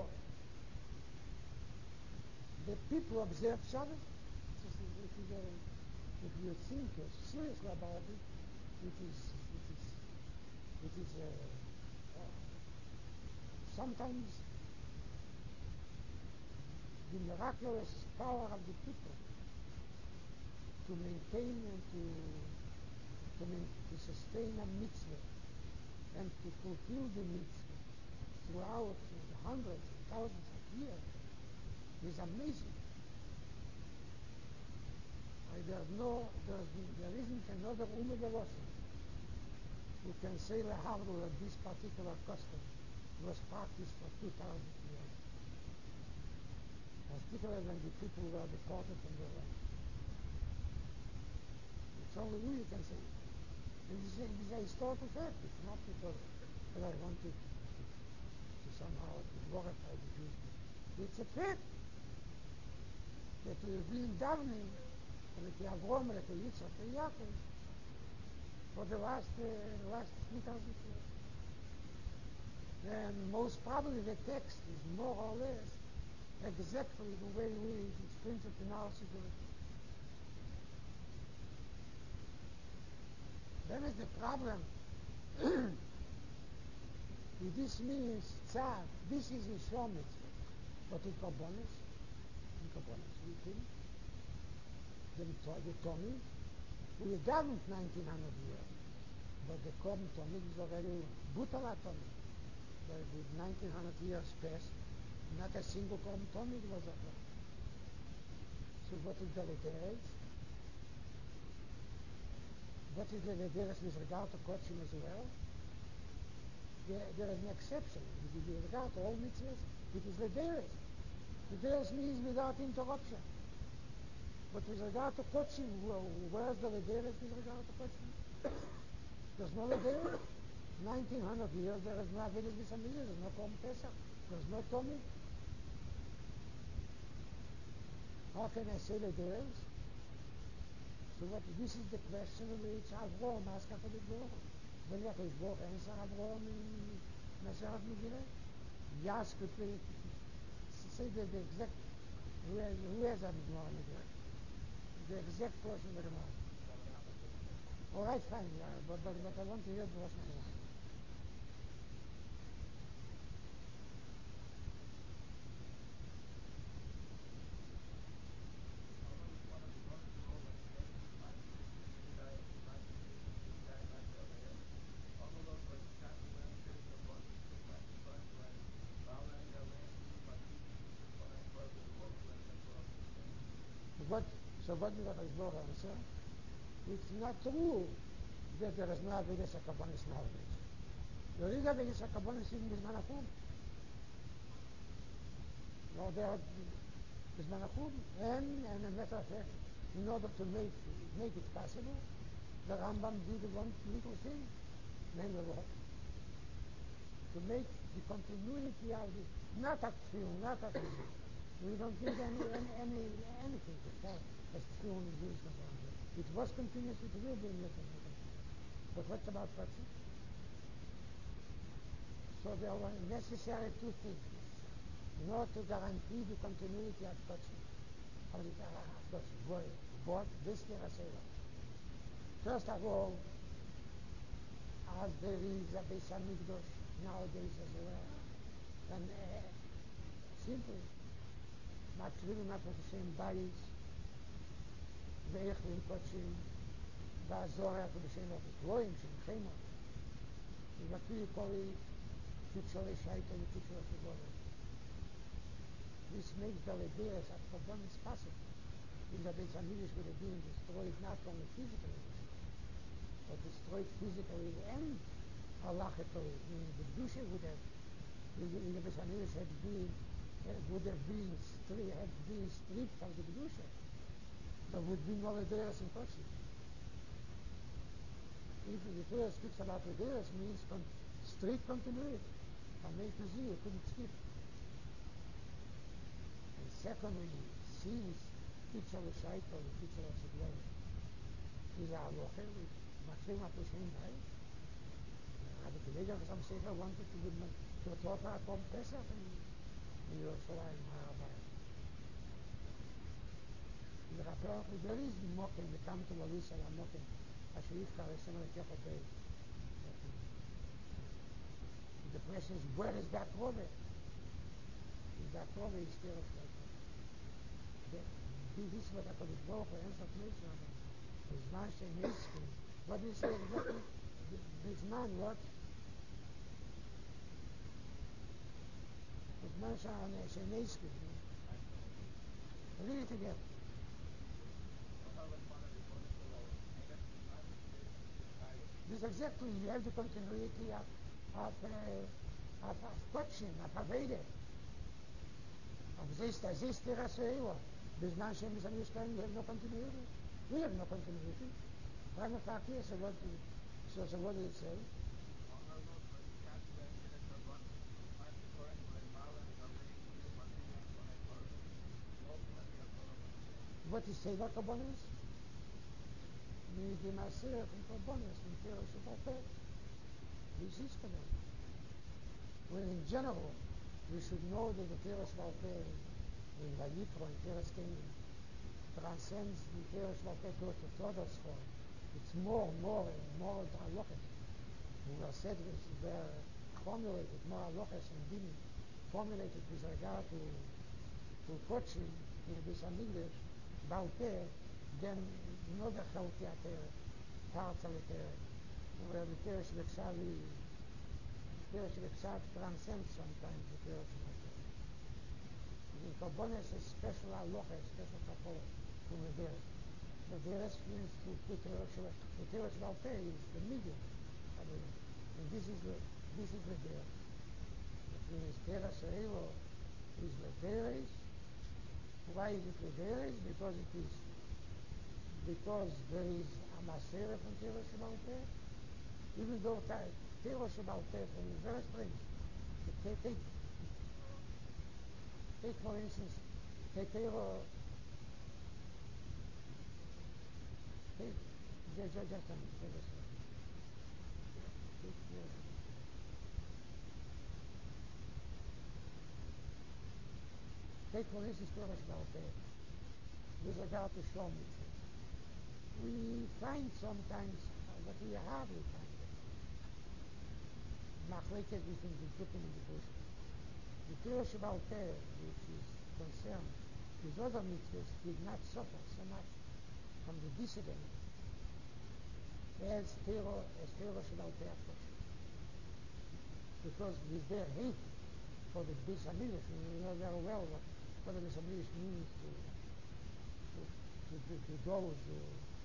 the people observe Shabbos. If you, if you think seriously about it, it is, it is, it is uh, uh, sometimes the miraculous power of the people to maintain and to to, main, to sustain a mitzvah and to fulfill the mitzvah throughout the hundreds and thousands of years is amazing. I, there's no, there's, there isn't another Ummah Devotion who can say lehavdil that this particular custom was practiced for two thousand years, particularly when the people were deported from their land. It's only we who can say it. And this is, a, this is a historical fact. It's not because that I want to, to, to somehow to glorify the Jews. It's a fact that we have been davening with the Avraham, with the Yitzchak, and Yaakov for the last uh, last three thousand years. And most probably the text is more or less exactly the way we it's printed in our situation. Then is the problem. This means tzad. This is a shor mitzvah, but in Karbonos, in Karbonos, we think the the Tommy we have davened nineteen hundred years, but the Korban Tommy is already Butala Tommy. The, the nineteen hundred years passed, not a single Korban Tommy was offered. So what is the Lederes? What is the Lederes with regard to Kochim as well? There, there is an exception. With regard to all mitzvahs, it is Lederes. Lederes means without interruption. But with regard to Kochim, where's the Lederes with regard to Kochim? There's no Lederes. nineteen hundred years, there is no Avedis B'Samizah, there's no Korban Pesach, there's no Tommy. How can I say Lederes? So what, this is the question which Avraham asked HaKadosh Baruch Hu. When HaKadosh Baruch Hu answered Avraham in Masechet Megillah, he asked to say the, the exact, who has, who has a Gemara Megillah? the exact portion of the Gemara. All right, fine, yeah, but, but, but I want to hear the Rosh Hashanah. What, so what did I answer? It's not true that there is no Avedis HaKabbanis nowadays. There is Avedis HaKabbanis in Bizman HaChum. No, there are Bizman HaChum, and, and a matter of fact, in order to make, make it possible, the Rambam did one little thing, namely what? To make the continuity of the, not a film, not a film. We don't need any, any, any anything to start as film is used around it. It was continuous, it will be later. But what's about touching? So there were necessary two things in order to guarantee the continuity of touching. Of the of touching. What? What? This Terasera. First of all, as there is a Beis HaMikdash nowadays as well, and uh, simply, מקריבים את השם בייס, ואיך לנקודשים, והזורח בשם הפתרואים, שם חיימו, ובקרי קורי קיצורי שייטה וקיצורי חיבורת. This makes the ideas of Kabbalah possible. In the Beis HaMikdash would have been destroyed not only physically, but destroyed physically and halachically. Meaning the Kedusha would have, in the Beis HaMikdash had been would have been stri- had been stripped of the Kedusha. There would be no Lederes in touching. If the Torah speaks about Lederes, means con- strict continuity. From A to Z, you couldn't skip. And secondly, since Kitzel Shaita, Kitzel Shigloim, is a halacha, we matrim at the same time. Rabbi Kiveja, some Sefer wanted to, to talk about Tom Pesach and in Yerushalayim, Harabayim. In the Rapper, there is mocking, the come to Lalisa, and mocking, Ashirifka, Hashem, and Kechotei. The question is, where is that Rove? Is that Rove is still a Shlomo? This is what I call it, Baruch, and answer to Yisrael. His man, Shemeiskin. What do you say exactly? This man, what? בזמן שנייסקי, read it again. This exactly, you have the continuity of, of, uh, of, of touching, of Aveda. Of this, this Teraseiwa. בזמן שהם מסביב כאן, you have no continuity. We have no continuity. Prima facie, so what, so, so what did it say? What is Seder Kabbanis? Means the Maaseh from Kabbanis, from Torah Shabbat. This is Kabbanis. Well, in general, we should know that the Torah Shabbat in Vayikra, in Torah's kingdom, transcends the Torah Shabbat to the Torah's form. It's more, more, and more halachas. We were said this, were formulated, more halachas and dinim, formulated with regard to, to touching in the Beis HaMikdash, Baal-Peh, then in other Chalkei HaTorah, parts of the Torah, where the Torah Shebeksav is, the Torah Shebeksav transcends sometimes the Torah Shebeksav. In Kabbanis, a special halacha, a special kapol from the Torah. The Torah means the Torah Shebeksav. The Torah Shebeksav is the medium of it. And this is the, this is the Torah. It means Torah She'evo is the Torah. Why is it Lederes? Because it is, because there is a Maseret from Torah Sheba'al Peh. Even though Torah Sheba'al Peh is very strange. Take, take, take for instance, take Torah, take, just, just, just a minute, just a minute. Take, uh, Take for instance Torah Sheba'al Peh with regard to Shom Mitzvah. we find sometimes that we hardly find it. Machlekes between the Gittin and the Bushim. The Torah Sheba'al Peh, which is concerned with other mitzvahs, did not suffer so much from the dissident as Torah as Torah Sheba'al Peh approached. Because with their hate for the Beis Hamikdash, we know very well what, what the Beis Hamikdash means to to, to, to, to those who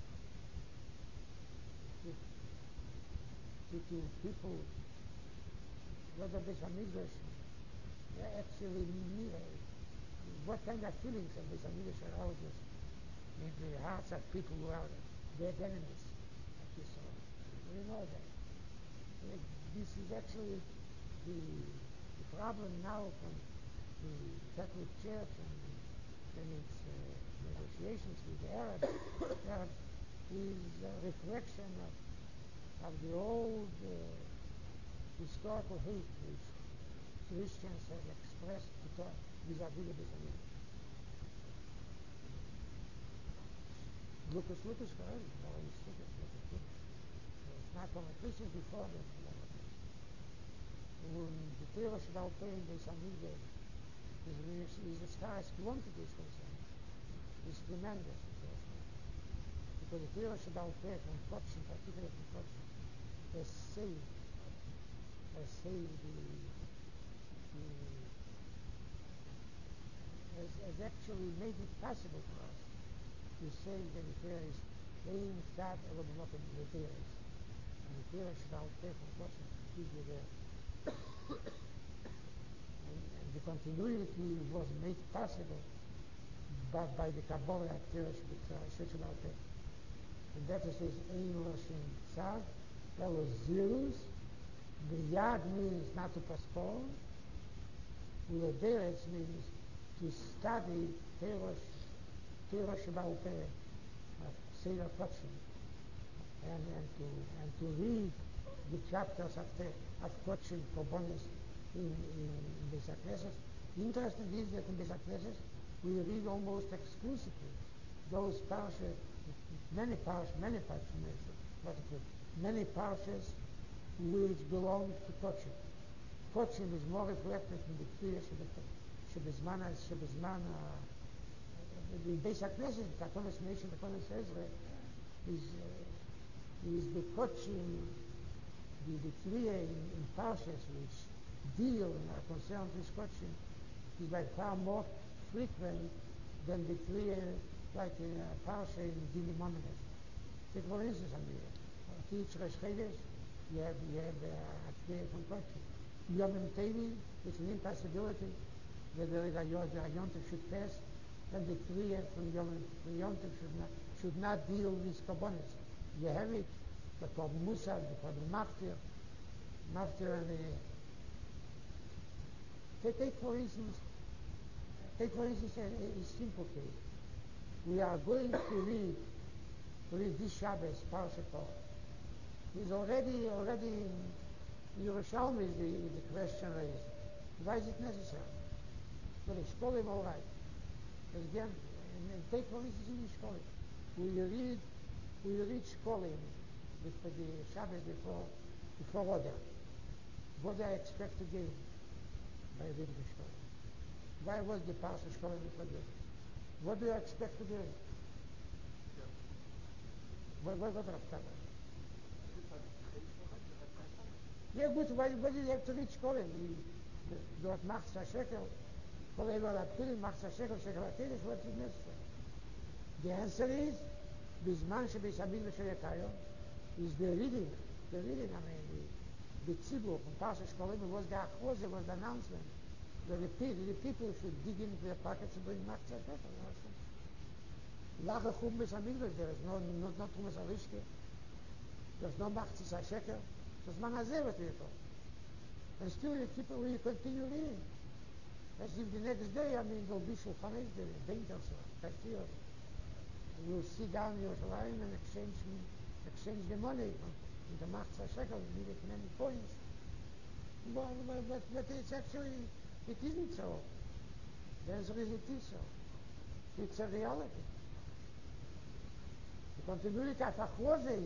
to, to, to people, what the Beis Hamikdash actually mean, what kind of feelings of Beis Hamikdash arouses in the hearts of people who are their enemies of Yisrael. We know that. This is actually the, the problem now from the Catholic Church and, and its uh, negotiations with the Arabs uh, is a reflection of, of the old uh, historical hate which Christians have expressed to talk vis-a-vis the Beis Hamikdash. Lucas Lucas Karel, it's not only Christians before them. When the Torah Sheba'al Peh in Beis Hamikdash is, is as far as quantity is concerned, is tremendous. Because the Torah Sheba'al Peh from Kotzin, particularly from Kotzin, has saved, has saved the, the has, has actually made it possible for us to say that the Torah is Ein Tzad Elo B'Mokem L'Teres. And the Torah Sheba'al Peh from Kotzin is there. and, and the continuity was made possible by, by the Kabbalah of Torah Sheba'al Peh. And that is his Ein Loshin Tzad, Elo Zirus. The Yad means not to postpone. L'Teres means to study Torah Torah Sheba'al Peh of Seder Kotzin, and, and to and to read the chapters of the, of Kotzin Korbanos in in, in Beis HaKnesses. Interesting is that in Beis HaKnesses we read almost exclusively those parshas, many parshas, many parshas, many parshas which belong to Kotzin. Kotzin is more reflected in the Kriya Shebizman Shebizman. The Beis HaKnesses, the Katonis Nation, the Katonis Ezra, is uh, is the Kotzin, the the Kriya in, in parshas which deal and are concerned with Kotzin, is by far more frequent than the Kriya like in a parsha in Dini Momenes. Take for instance, on the Teach Rosh Chodesh, you have you have a Kriya from Kotzin. Yom Tevi, it's an impossibility that there is a Yom Tov should pass. And the Kriya from Yom Tov should not, should not deal with Korbanos. You have it, the called Musar, the called Maftir, Maftir and the... Take for instance, take for instance a, a simple case. We are going to read, to read this Shabbos, Parsha Korah. It's already, already in Yerushalmi is the, the question raised. Why is it necessary? Well, it's Kolim all right. But again, and, and take for instance in Shkolim. We read, we read Shkolim before the Shabbos before, before Order. What do I expect to gain by reading Shkolim? Why was the Parsha Shkolim before this? What do I expect to gain? Yeah. What, what, what Rav Tava? Yeah, good. Why, why did you have to read Shkolim? Dort macht's a shekel. Whatever appeal macht's a shekel, shekel akedes, what is necessary? The answer is, Bizman Beis Hamikdash Yekayo, is the reading, the reading, I mean, the, the tzibur from Parsha Shkolim, was the achos, was the announcement that the, the people should dig into their pockets and bring macht's a shekel. Lachachum Beis Hamikdash, there is no, no, no Tumas Arishke, there's no macht's a shekel, there's man hazeh to it all. And still you keep, you continue reading. As if the next day, I mean, there'll be Shulchan Aruch, the bankers, cashiers. We'll sit down in Yerushalayim and exchange, exchange the money from the Macht's shekel, needed many coins. But, but, but, but it's actually, it isn't so. The answer is it is so. It's a reality. The continuity of Achrozein,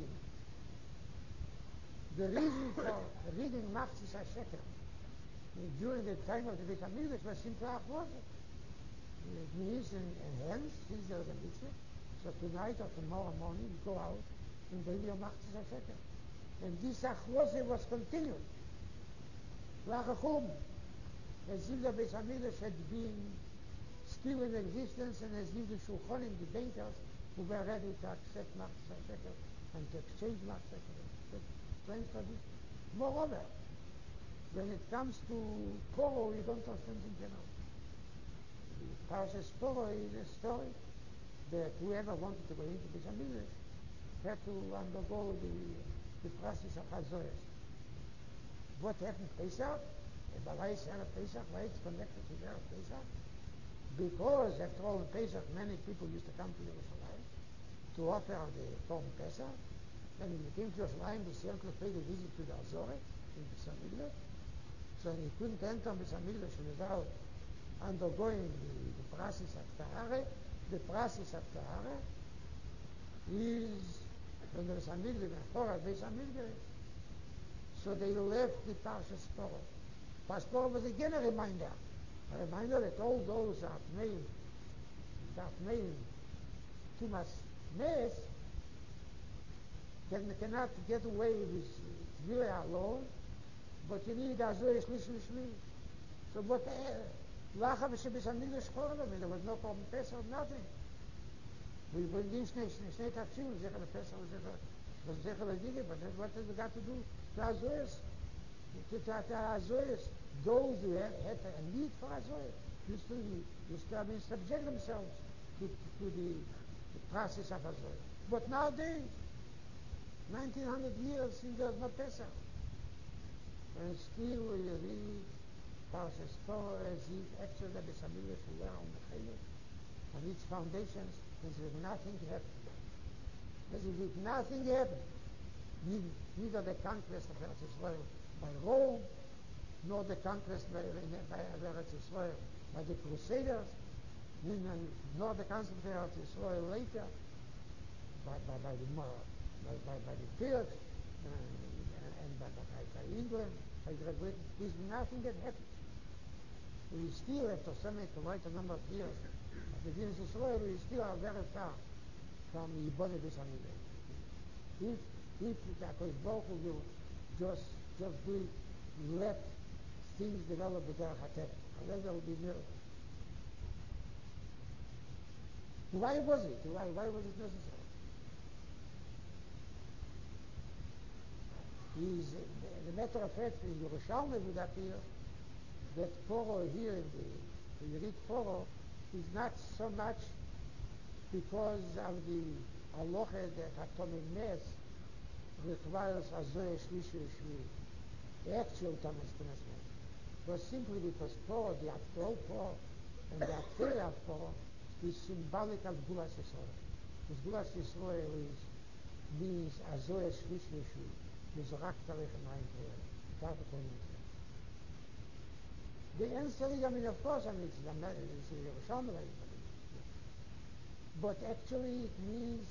the reason for reading Machzis HaSheker during the time of the Beit HaMikdash was simply Achrozein. It means, and hence, since there was a mitzvah, so tonight or tomorrow morning, you go out and bring your Machzis HaSheker. And this Achrozein was continued. Lachachum, as if the Beit HaMikdash had been still in existence, and as if the Shulchanim, the bankers, who were ready to accept Machzis HaSheker and to exchange Machzis HaSheker. Plain tradition. Moreover, when it comes to Poro, you don't understand in general. The Parashas Poro is a story that whoever wanted to go into Beit HaMikdash had to undergo the, the process of Hazoyas. What happened Pesach? Why is Erev Pesach? Why it's connected to Erev Pesach? Because after all in Pesach many people used to come to Yerushalayim to offer the Korban Pesach. And when they came to Yerushalayim, the circle paid a visit to the Azoret in Beis HaMikdash. So he couldn't enter Beis HaMikdash without undergoing the, the process of Tahara. The process of Tahara is when the Beis HaMikdash, the Torah Beis HaMikdash. So they left the Parshas Poro. Parshas Poro was again a reminder. A reminder that all those that have made, that have made too much mess can, cannot get away with really alone, but you need Azoy Shlish Lishmi. So what Lacha V'Shebes HaMikdash Chorba, there was no problem Pesach, nothing. We bring in Shnei Shnei Tafshil, Zecher Pesach was Zecher Ladigi, but what has it got to do to Azoyas? To Azoyas, those who had, had a need for Azoyas used to, used to have been subject themselves to, to, to the, the process of Azoyas. But nowadays, nineteen hundred years since there's no Pesach, and still we read Parashas Torah as if actually the Beis HaMikdash were on the Chayim, on its foundations, as if nothing happened. As if nothing happened. Neither, neither the conquest of Eretz Yisrael by Rome, nor the conquest by, by Eretz Yisrael by the Crusaders, nor the conquest of Eretz Yisrael later by, by, by, the, by, by, by the Turks and, and by, by, by England, by Great Britain. There's nothing that happened. We still, after so many, quite a number of years of the Eretz Yisrael, we still are very far from Yiboneh Beis HaMikdash. If if the HaKadosh Baruch Hu will just just do it, let things develop with Derech HaTeva, unless there will be miracles. Why was it? Why, why was it necessary? Is uh, the, the matter of fact, in Yerushalmi would appear that Poro here in the, the Yerit Poro is not so much because of the halacha that Hatomic Nes requires Azoy Shlishi Shvi, the actual Thomas Knesset, was simply because Poro, the actual Poro, and the Atfir of Poro is symbolic of Gulas Yisrael. Because Gulas Yisrael is, means Azoy Shlishi Shvi, Mizrak Tarech Mayim Torah, Tarech Kohen Mitzvah. The answer is, I mean, of course, I mean, it's the Yerushalmi, but actually it means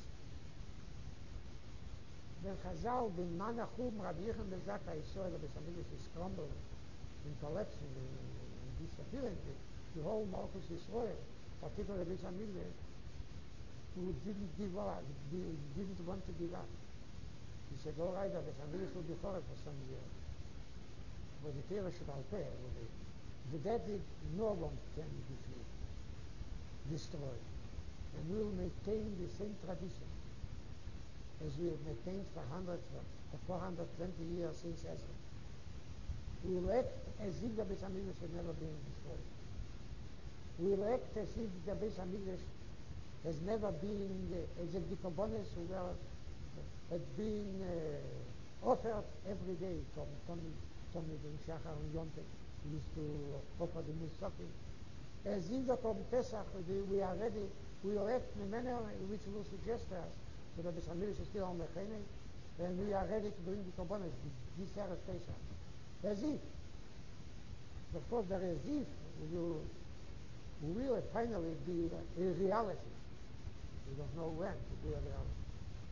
when Chazal, when Manachum, Rabbi Yechon Bezaka, saw the Beis HaMikdash is crumbling and collapsing and, and, and disappearing, the, the whole Malchus Yisrael, particularly the Beis HaMikdash, who didn't give up, didn't want to give up. He said, all right, the Beis HaMikdash will be horrible for some years. But the Torah Shebal Peh will be. The dead, no one can defeat, destroy. And we will maintain the same tradition as we have maintained for, one hundred, for four hundred twenty years since Ezra. We will act as if the Beis HaMikdash had never been destroyed. We will act as if the Beis HaMikdash has never been, uh, as if the Korbanos who were, uh, had been uh, offered every day from Tomid and Shachar and Yom Tov. We used to offer the Musakim. As if the Korban Pesach, we are ready, we will act in a manner which will suggest to us that the Beis HaMikdash is still on the Chene, and we are ready to bring the Korbanos this Erev Pesach. As if. Of course, the as if will, will finally be a reality. We don't know when it will be a reality.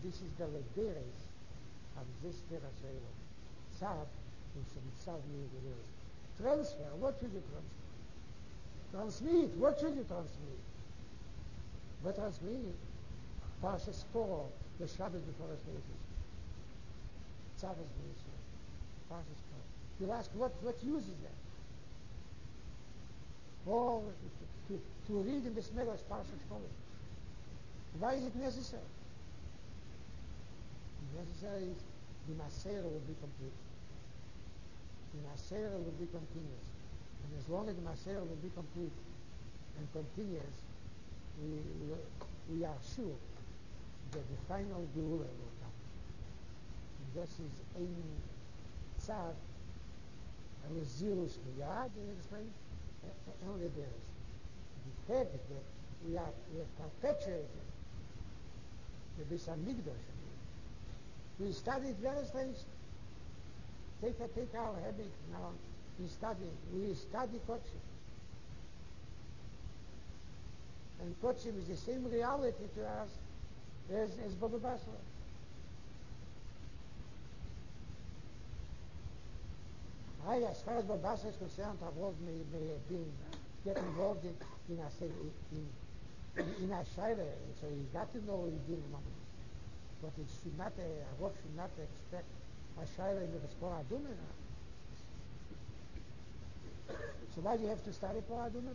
this is the Lederes of this Derasela. Tzav, which is Tzav Lederes. Transfer, what should you transfer? Transmit, what should you transmit? What transmit? Parshas Korah, the Shabbos before the Shleisis. Tzav is Yisrael. Parshas Korah. You'll ask, what, what use is that? Or to, to read in the Smeros Parshas Korah. Why is it necessary? Necessary is the Masera will be complete. The Masera will be continuous. And as long as the Masera will be complete and continuous, we, we, we are sure that the final Geula will come. And this is Ein Tzav, Elizilus Miyad, and it explains, only there is. The fact that we are, we have perpetuated the Beis HaMikdash. We studied various things. Take, take our habit now in studying. We study Kodshim. And Kodshim is the same reality to us as, as Baba Basra. I, as far as Baba Basra is concerned, I've always may, may have been get involved in, in, a, in, in, in a shayla, so he's got to know he's dealing with it. But it should not, a Rav should not expect a shayla in the Porah Adumah. So why do you have to study Porah Adumah?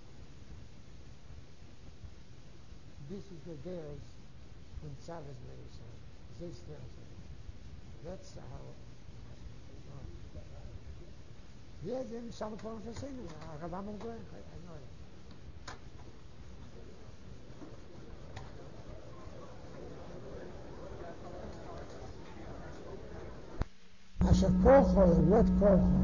This is the days when Tzav is made, so this Thursday. That's how. Yes, in some form of saying, Rabam will go, I know it. Asher Korcho, what Korcho?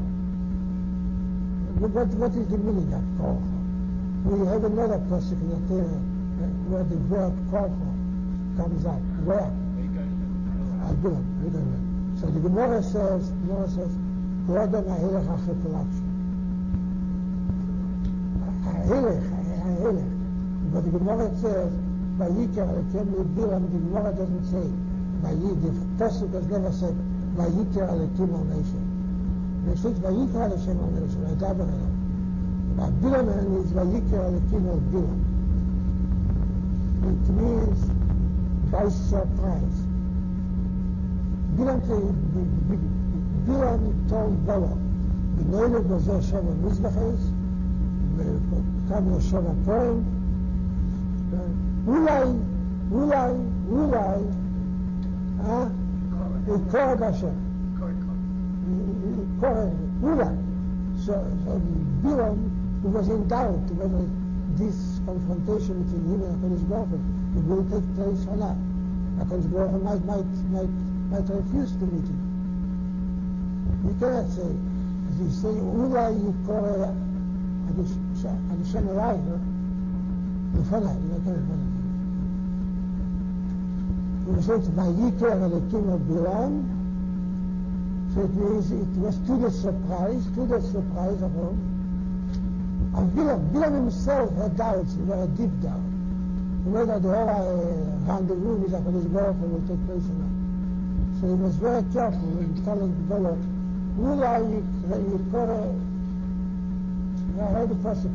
What, what is the meaning of Korcho? We have another pasuk in the Torah where the word Korcho comes up. Where? Adum. So the Gemara says, the Gemara says, Kodem ha'elech ha'achar kolakshu. Ha'elech, ha'elech. But the Gemara says, Vayikar alekem lebilam, the Gemara doesn't say, Vayi, the pasuk has never said, Vayikar alekim al Moshe. It says, Vayikar alekim al Moshe, Vaydaber elav. But Bilam means Vayikar alekim al Bilam. It means by surprise. Bilam Bilam told Balak, בנוילד בזה שבע מזבחס, וכאן יש שבע פועל, אולי, אולי, אולי, אה? יקור בשם. יקור, אולי. So, so Bilam, who was in doubt whether this confrontation between him and HaKadosh Baruch Hu, it will take place or not. HaKadosh Baruch Hu might, might, might, might refuse to meet him. You cannot say, as you say, Ula Yikore Adishem Erai, Lefanai, you can't find it. You say it's Vayikor Alekim of Bilam, so it means it was to the surprise, to the surprise of whom? Of Bilam. Bilam himself had doubts, he had a deep doubt. Whether the whole rendezvous with HaKadosh Baruch Hu will take place or not. So he was very careful in telling Balak, אולי יקורא, I heard the pasuk in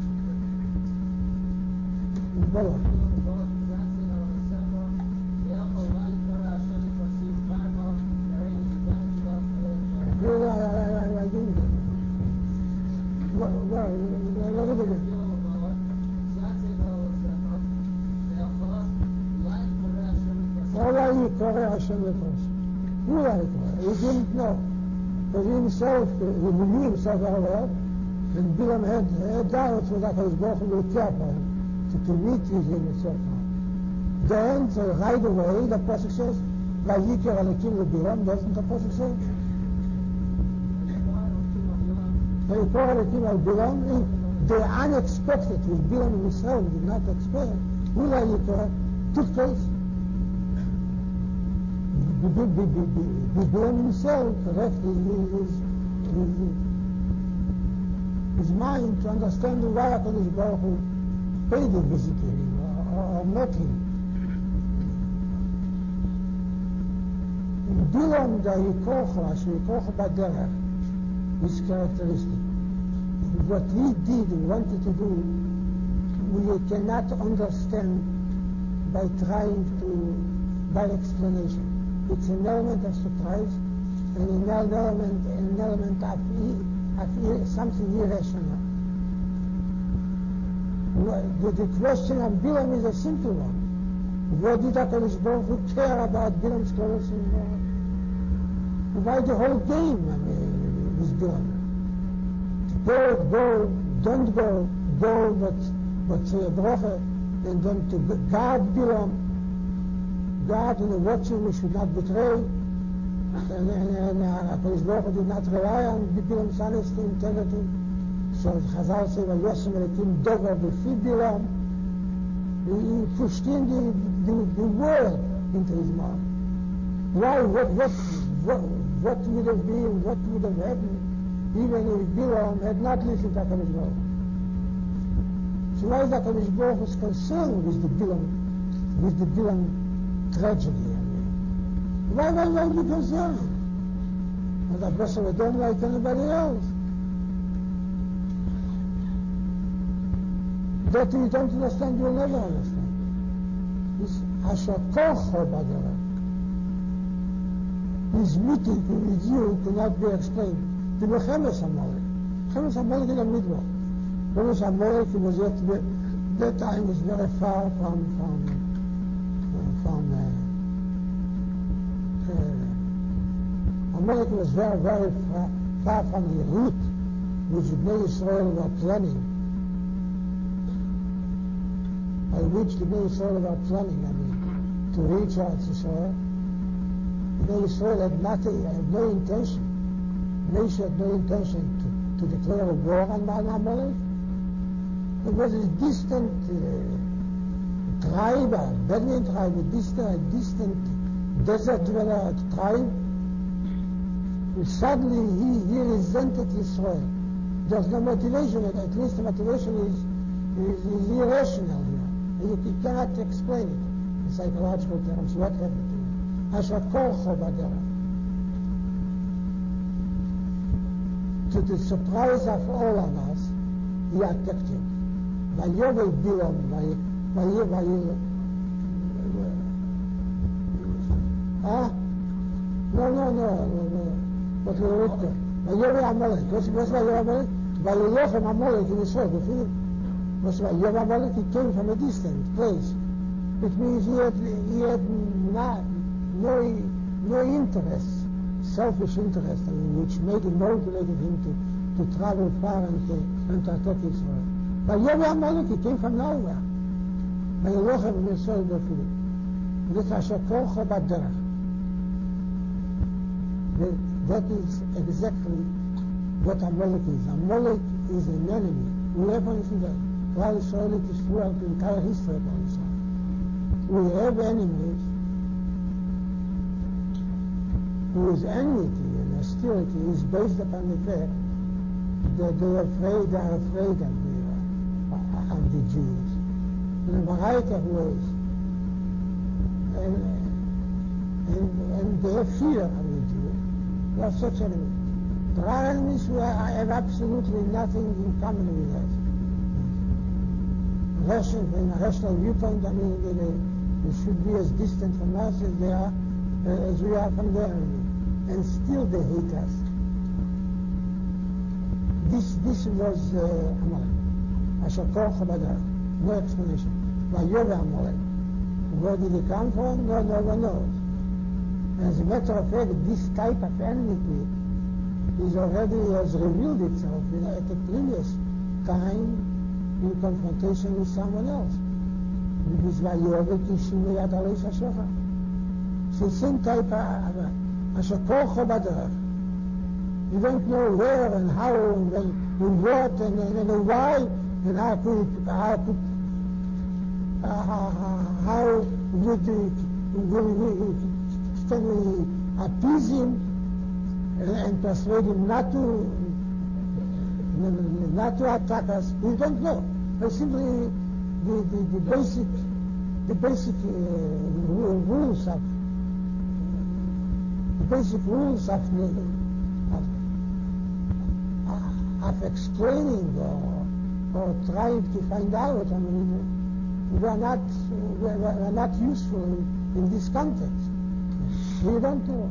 Balak. I didn't get it. Well, well, let it again. אולי יקורא השם לפרסם. אולי יקורא, he didn't know. Because he himself, he knew himself very well, and Bilam had, had doubts whether HaKadosh Baruch Hu will care for him, to, to meet with him and so forth. Then, so right away, the pasuk says, Vayikar alekim leBilam, doesn't the pasuk say? Vayikar alekim leBilam, the unexpected, which Bilam himself did not expect, Ula Yikar, took place. Bilam himself left his, his, his, his mind to understand why HaKadosh Baruch Hu paid a visit to him or, or met him. Bilam da Yikocha, Shikocha Baderach, is characteristic. What he did and wanted to do, we cannot understand by trying to, by explanation. It's an element of surprise and an element, an element of, of something irrational. The, the question of Bilam is a simple one. What did HaKadosh Baruch Hu care about Bilam's clothes anymore? Why the whole game, I mean, is Bilam? Go, go, don't go, go, but, but say a bracha, and then to guard Bilam, guard and watch him, we should not betray. And, and, and uh, HaKadosh Baruch Hu did not rely on Bilam's honesty, integrity. So Chazal say, "Vayosem Elokim Dover b'fi Bilam." He pushed in the, the, the word into his mouth. Why? What, what, what, what would have been? What would have happened even if Bilam had not listened to HaKadosh Baruch Hu? So why is HaKadosh Baruch Hu's concerned with the Bilam, with the Bilam tragedy? I mean, why, why, why be concerned? Well, that person would don't like anybody else. That you don't understand, you'll never understand. This Ashakocho Baderach, his meeting with you cannot be explained. The Mechemes Amalek. Mechemes Amalek in the middle. Mechemes Amalek was yet, that time was very far from, from, from, uh, uh, Amalek was very, very far, far from the route which Bnei Yisrael were planning. By which the Bnei Yisrael were planning, I mean, to reach out to Yisrael. The Bnei Yisrael had, not, had no intention, Moshe had no intention to, to declare a war on Amalek. It was a distant uh, tribe, a Bedouin tribe, a distant, a distant desert dweller tribe. And suddenly he, he resented Yisrael. There's no motivation, at least the motivation is, is, is irrational here. You cannot explain it in psychological terms. What happened to him? Ashakocho Baderach. To the surprise of all of us, he attacked him. Vayovel Bilam, Vayovel. Ah? No, no, no, no. What we looked at. Vayovel Amalek. What's Vayovel Amalek? Vayolochem Amalek in the sword. That's why Yom Amalek, he came from a distant place. It means he had, he had not, no, no interest, selfish interest, I mean, which made him motivated him to, to travel far and to, and to attack Israel. But Yom Amalek, he came from nowhere. By Yelochem Yisrael B'Filim. This is Ashakocho Baderach. That is exactly what Amalek is. Amalek is an enemy. We have anything that Klal Yisrael is throughout the entire history of Israel. We have enemies whose enmity and hostility is based upon the fact that they are afraid, they are afraid of the, uh, of the Jews in a variety of ways. And, and, and they have fear of the Jews. They are such enemies. There are enemies who have absolutely nothing in common with us. Russian, from a rational viewpoint, I mean, they, they should be as distant from us as they are, uh, as we are from them, and still they hate us. This, this was uh, Amalek. Ashakocho Baderach. No explanation. Vayovel Amalek. Where did he come from? No, no one knows. As a matter of fact, this type of enmity is already has revealed itself you know, at the previous time in confrontation with someone else. So the same type of Ashakocho Baderach. You don't know where and how and, when, and what and, and, and why and how could how could uh, how, how would we, we, can we appease him and, and persuade him not to not to attack us? We don't know. But simply the, the, the basic the basic uh, rules of basic rules of, of, of explaining or, or trying to find out, I mean, were not, were, were not useful in, in this context. We don't know.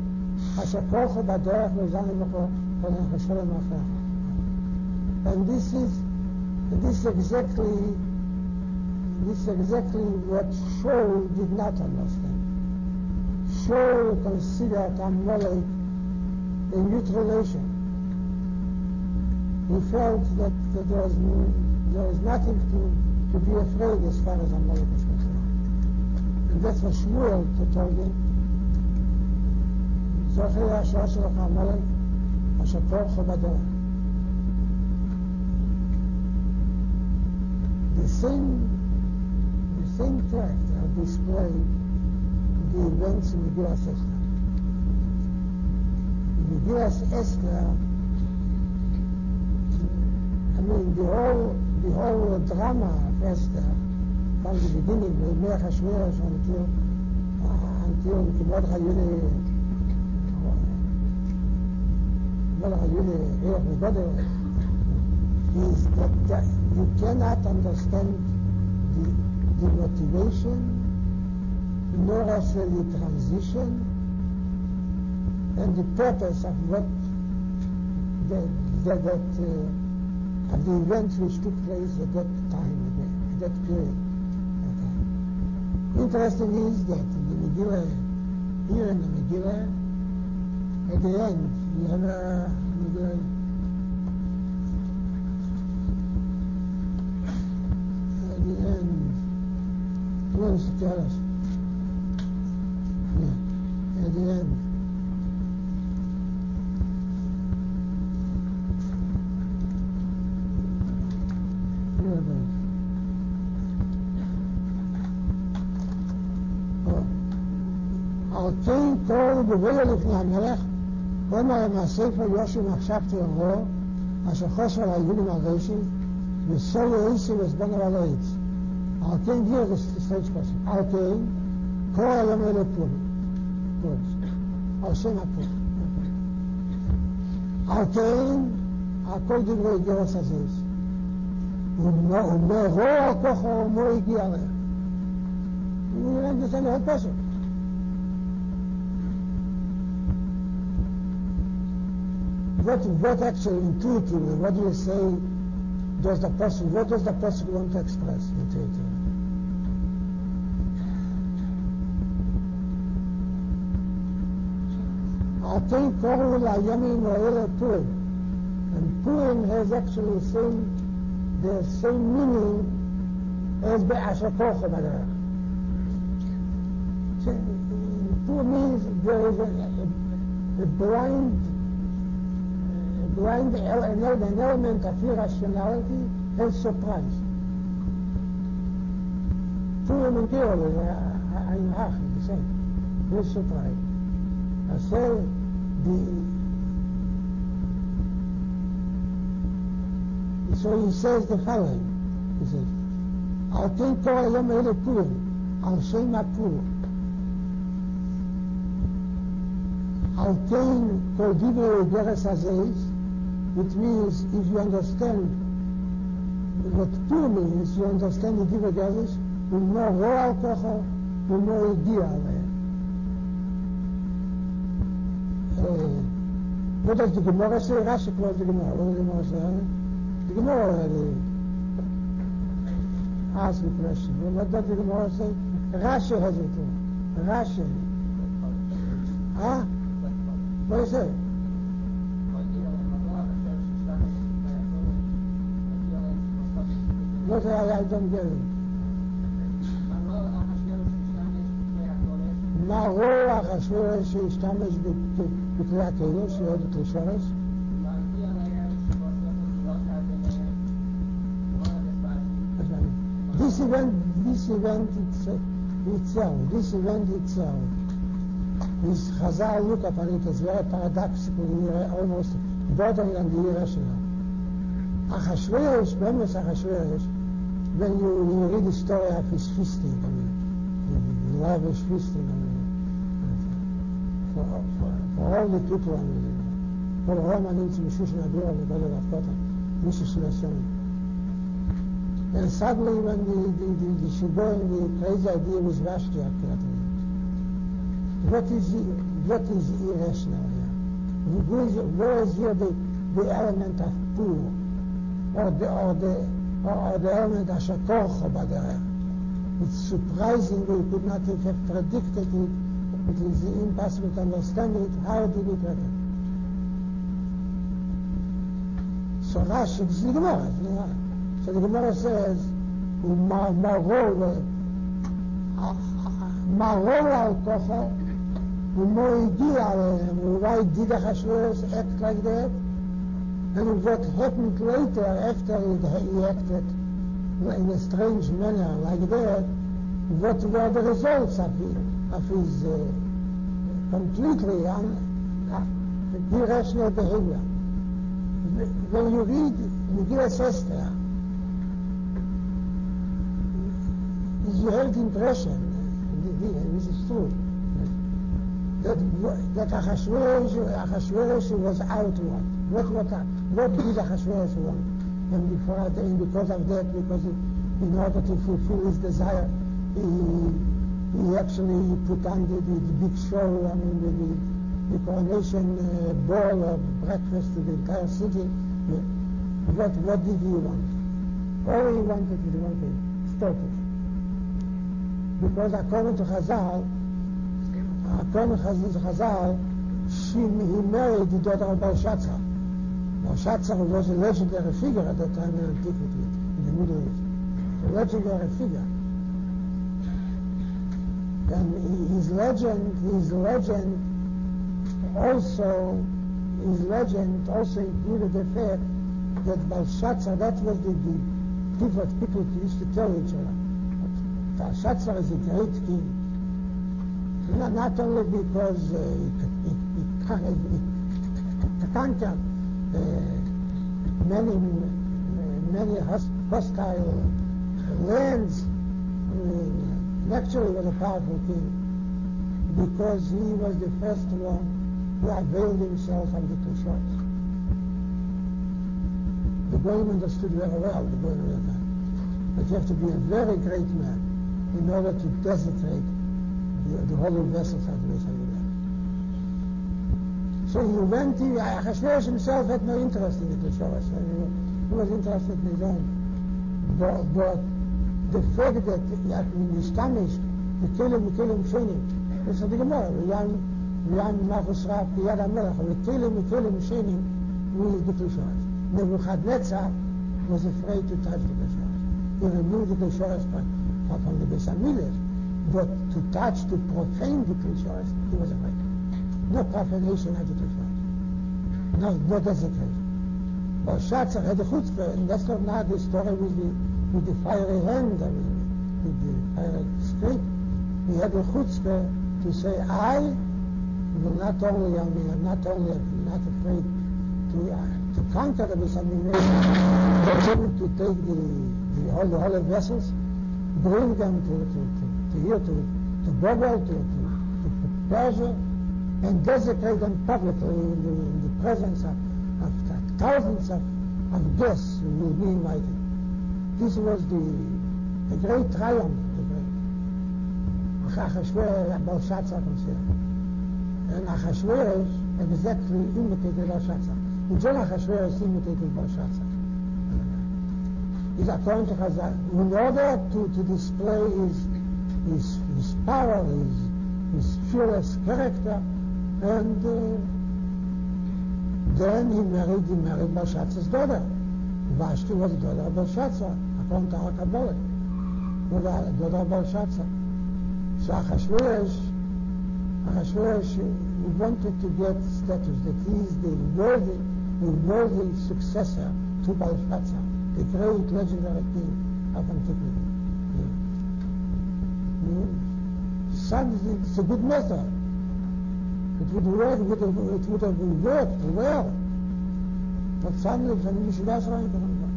And this is, this exactly, this is exactly what Shaul did not understand. Shaul considered Amalek a neutral nation. He felt that, that there, was, there was nothing to, to be afraid as far as Amalek was concerned. And that's what Shmuel told him. זוכר השעה שלך עמלק, אשר כוחו בדור. The same, the same fact are displayed in the events in Megillas Esther. In Megillas Esther, I mean, the whole, the whole drama of Esther, from the beginning, with Melech Hashverosh until, uh, until Mordechai Yuni, is that, that you cannot understand the, the motivation, nor also the transition, and the purpose of what the, the, that uh, of the events which took place at that time, at that period. Okay. Interesting is that in the Megillah, here in the Megillah, at the end, you have a Megillah. At the end, what does it tell us? Yeah, at the end. Here it is. על כן כל גבוה לפני המלך, אומר מהספר יושב מחשבתי אורו, אשר חוסר על היהודים הרשעים, וסול איסי וסבון על העץ. על כן גיר זה סטייץ' קוסם. על כן, כל היום אלה פורים. פורס. על שם הפורים. על כן, הכל דברי גרס הזיז. ומרוע כוחו ומו הגיע עליה. הוא נראה את זה מאוד פשוט. What, what actually intuitively, what do you say does the person, what does the person want to express intuitively? I think all the Yemen are Purim. And Purim has actually same, the same meaning as Be'asher Kocha Badarach. Purim means there is a, a, a blind blind an element of irrationality and surprise. Purim and Gil is ein Hach, the same. With surprise. I say the so he says the following. He says, Al Ken Kol Yom Ele Purim, Al Shem HaPur. Al Ken Kol Divrei Geras Hazeis. It means, if you understand what Purim means, you understand the Divrei Geras, you know Ro'al Kocha, you know Igia Aleh. What does the Gemara say? Rashi quotes the Gemara. What does the Gemara say? The Gemara already asked the question. What does the Gemara say? Rashi has it too. Rashi. Huh? What do you say? What I, I don't get it. מה רוח השורש שהשתמש בכלי הקדוש, שירד את השורש? This event, this event itself, itself, this event itself is Chazal look upon it as very paradoxical, almost bordering on the irrational. Achashverosh, Bemes Achashverosh, when you, you read the story of his feasting, I mean, lavish feasting, I mean, for, for, all the people on the, כל רומא נמצא משושן הבירה לגודל הפקוטה, מישהו שלשון. And suddenly when the, the, the, the Shibor and the crazy idea was Vashti appeared to him. What is, what is irrational here? Where is, where is here the, the element of pure? Or the, or the, or, or the element of Shatorcho Baderech? It's surprising we could not have predicted it. It is impossible to understand it. How did it happen? So Rashi, this is the Gemara. So the Gemara says, Marol al Tocha, Umoidi alehem. Why did Achashverosh act like that? And what happened later after he acted in a strange manner like that? What were the results of his, of his uh, completely un, uh, irrational behavior? When you read Megillas Esther, you have the impression, and this is true, that that Achashverosh, Achashverosh was outward. What what what did Achashverosh want? And before and because of that, because it, in order to fulfill his desire, he he actually put on the, the, the big show. I mean the the, the coronation uh, ball or breakfast to the entire city. What what did he want? All he wanted, he wanted status. Because according to Chazal, according to Chazal, she, he married the daughter of Belshazzar. Belshazzar was a legendary figure at that time in antiquity, in the Middle East. A legendary figure. And his legend, his legend also, his legend also included the fact that Belshazzar, that was the, the people that people used to tell each other. Belshazzar is a great king. Not, not only because uh, he, he, he, he conquered uh, many, many hostile lands, I mean, he actually was a powerful king, because he was the first one who availed himself of the Klishos. The Goyim understood very well, the Goyim of that time, that you have to be a very great man in order to desecrate the, the holy vessels of the Beis Hamikdash. So he went, he, Achashverosh himself had no interest in the Klishos. He was interested in his own. But, but the fact that he had been established, the Kelim, the Kelim Shenim, this is the Gemara, V'yam Machus Rab, Yad HaMelech, the Kelim, the Kelim Shenim, with the Klishos. Nebuchadnezzar was afraid to touch the Klishos. He removed the Klishos from the Beis Hamikdash, but to touch, to profane the Klishos, he was afraid. No profanation of the Klishos. No, no desecration. Belshazzar had a chutzpah, and that's not now the story with the, with the fiery hand, I mean, with the fiery stick. He had a chutzpah to say, I will not only, I mean, I'm not only I'm not afraid to, uh, to conquer the Beis Hamikdash, but even to take the, the holy, holy vessels, bring them to, to, to, to here, to, to Babel, to, to, to Persia, and desecrate them publicly in the, in the presence of, of thousands of, of guests who will be invited. This was the, the great triumph, the great Achashverosh, Belshazzar considered. And Achashverosh exactly imitated Belshazzar. In John Achashverosh imitated Belshazzar. Is according to Chazal, in order to, to display his, his, his power, his, his fearless character, and uh, then he married, he married Belshazzar's daughter. Vashti was the daughter of Belshazzar, according to our Kabbalah, the daughter of Belshazzar. So Achashverosh, Achashverosh wanted to get status, that he is the worthy, the worthy successor to Belshazzar, the great legendary king of antiquity. It's a good method. It would work, it would have, it would have worked well. But suddenly, from the Yeshiva's rank,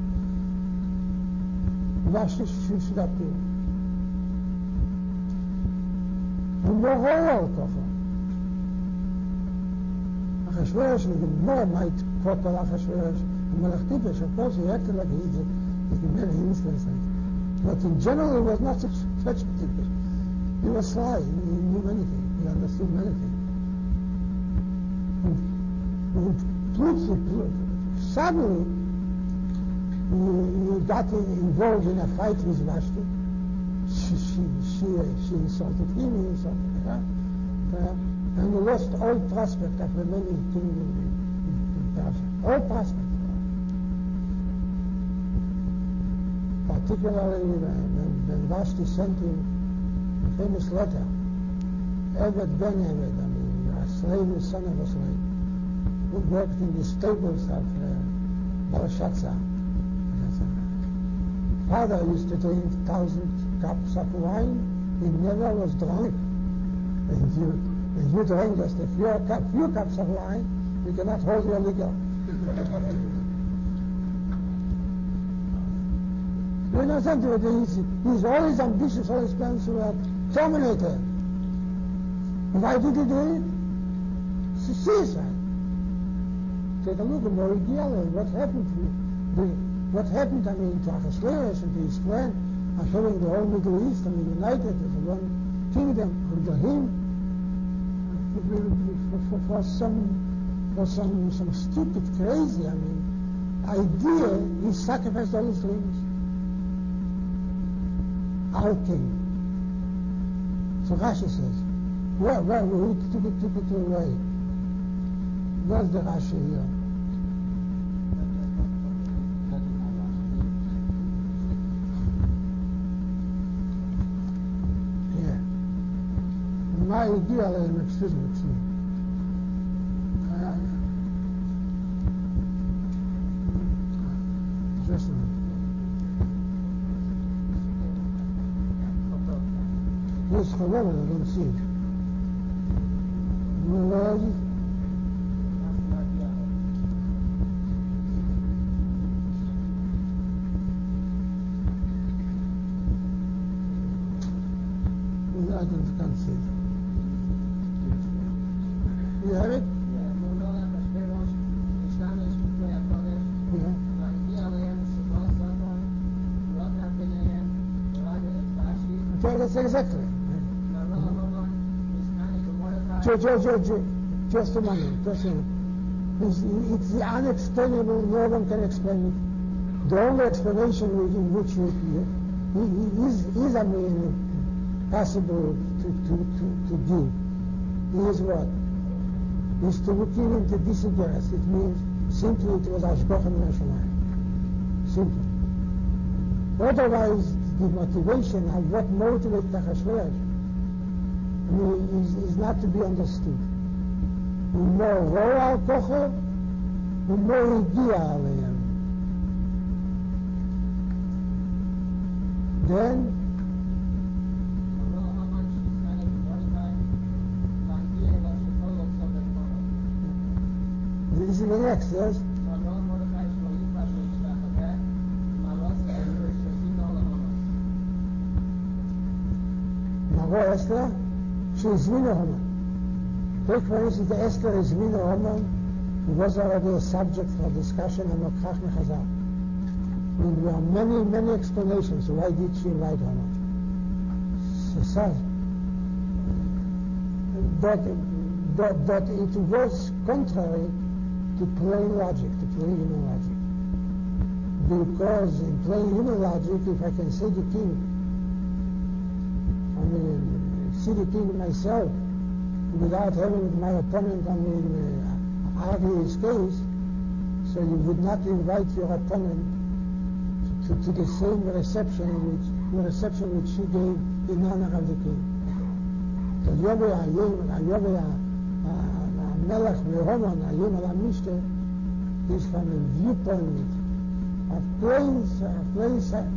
Vashti should appear. And the whole Tocha. Achashverosh, the Gemara might quote Achashverosh, and Melech Tipesh, of course, he acted like he did. He could never influence it. But in general, he was not such, such Tipesh. He was sly, he knew many things, he understood many things. And suddenly, he, he got in, involved in a fight with Vashti. She, she, she, she insulted him, he insulted her. Uh, and he lost all prospect of remaining king in, in, in Persia. All prospect. Particularly when, when Vashti sent him a famous letter, Eved ben Eved, I mean, a slave, son of a slave, who worked in the stables of uh, Belshazzar. Father used to drink thousand cups of wine, he never was drunk. And you, and you drank just a few, cup, few cups of wine, you cannot hold your liquor. You understand? He's, he's always ambitious, always plans to uh, terminate her. Why did he do it? It's suicide. Take a look at Morigiel, what happened to the, what happened, I mean, to Achashverosh and to his plan of having the whole Middle East, I mean, united as one kingdom under him, for, for, for some, for some, some stupid, crazy, I mean, idea, he sacrificed all his dreams. Our king. So Rashi says, where, where, we took it, took it away. Where's the Rashi here? Here. My idea, excuse me, excuse me. Uh, just a minute. Yes, however, I don't see it. Where is it? I don't can't see it. You have it? Yeah. Okay, that's exactly. Just, just, just a moment, just a moment. It's, it's the unexplainable, no one can explain it. The only explanation in which it is, is I mean, possible to, to, to, to give is what? Is to look into disinterest. It means simply it was Ashkocha min Hashemayim. Simple. Otherwise, the motivation of what motivates Achashverosh is, is not to be understood. More royal kocher, more igia aleihem. Then, this is the next, yes? Maro Esther? She is Mina Haman. Take for instance, the Esther is Mina Haman. It was already a subject for discussion on Mokach Mechazal. And there are many, many explanations. Why did she invite Haman? So, but, but, but it was contrary to plain logic, to plain human logic. Because in plain human logic, if I can say the king, I mean, see the king myself, without having my opponent, I mean, uh, argue his case, so you would not invite your opponent to, to, to the same reception which the reception which she gave in honor of the king. So Yobe Yobe Melech Mehoman Ayim Al Mishte is from a viewpoint of plain, of plain,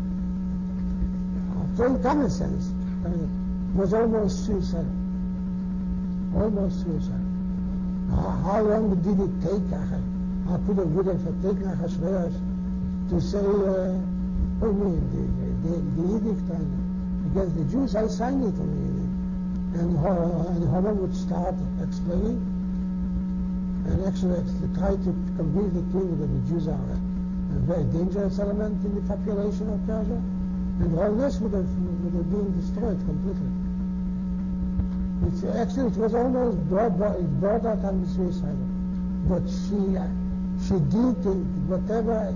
of plain common sense. I mean, was almost suicide. Almost suicide. How, how long did it take? How could it would have taken Achashverosh to say, uh, I mean, the, the, the edict on, because the Jews all signed it, I mean, and, and Haman would start explaining. and actually tried to convince the king that the Jews are a, a very dangerous element in the population of Persia, and the whole nation would have, would have been destroyed completely. It's, actually, it was almost bordered on the suicidal, but she uh, she did uh, whatever.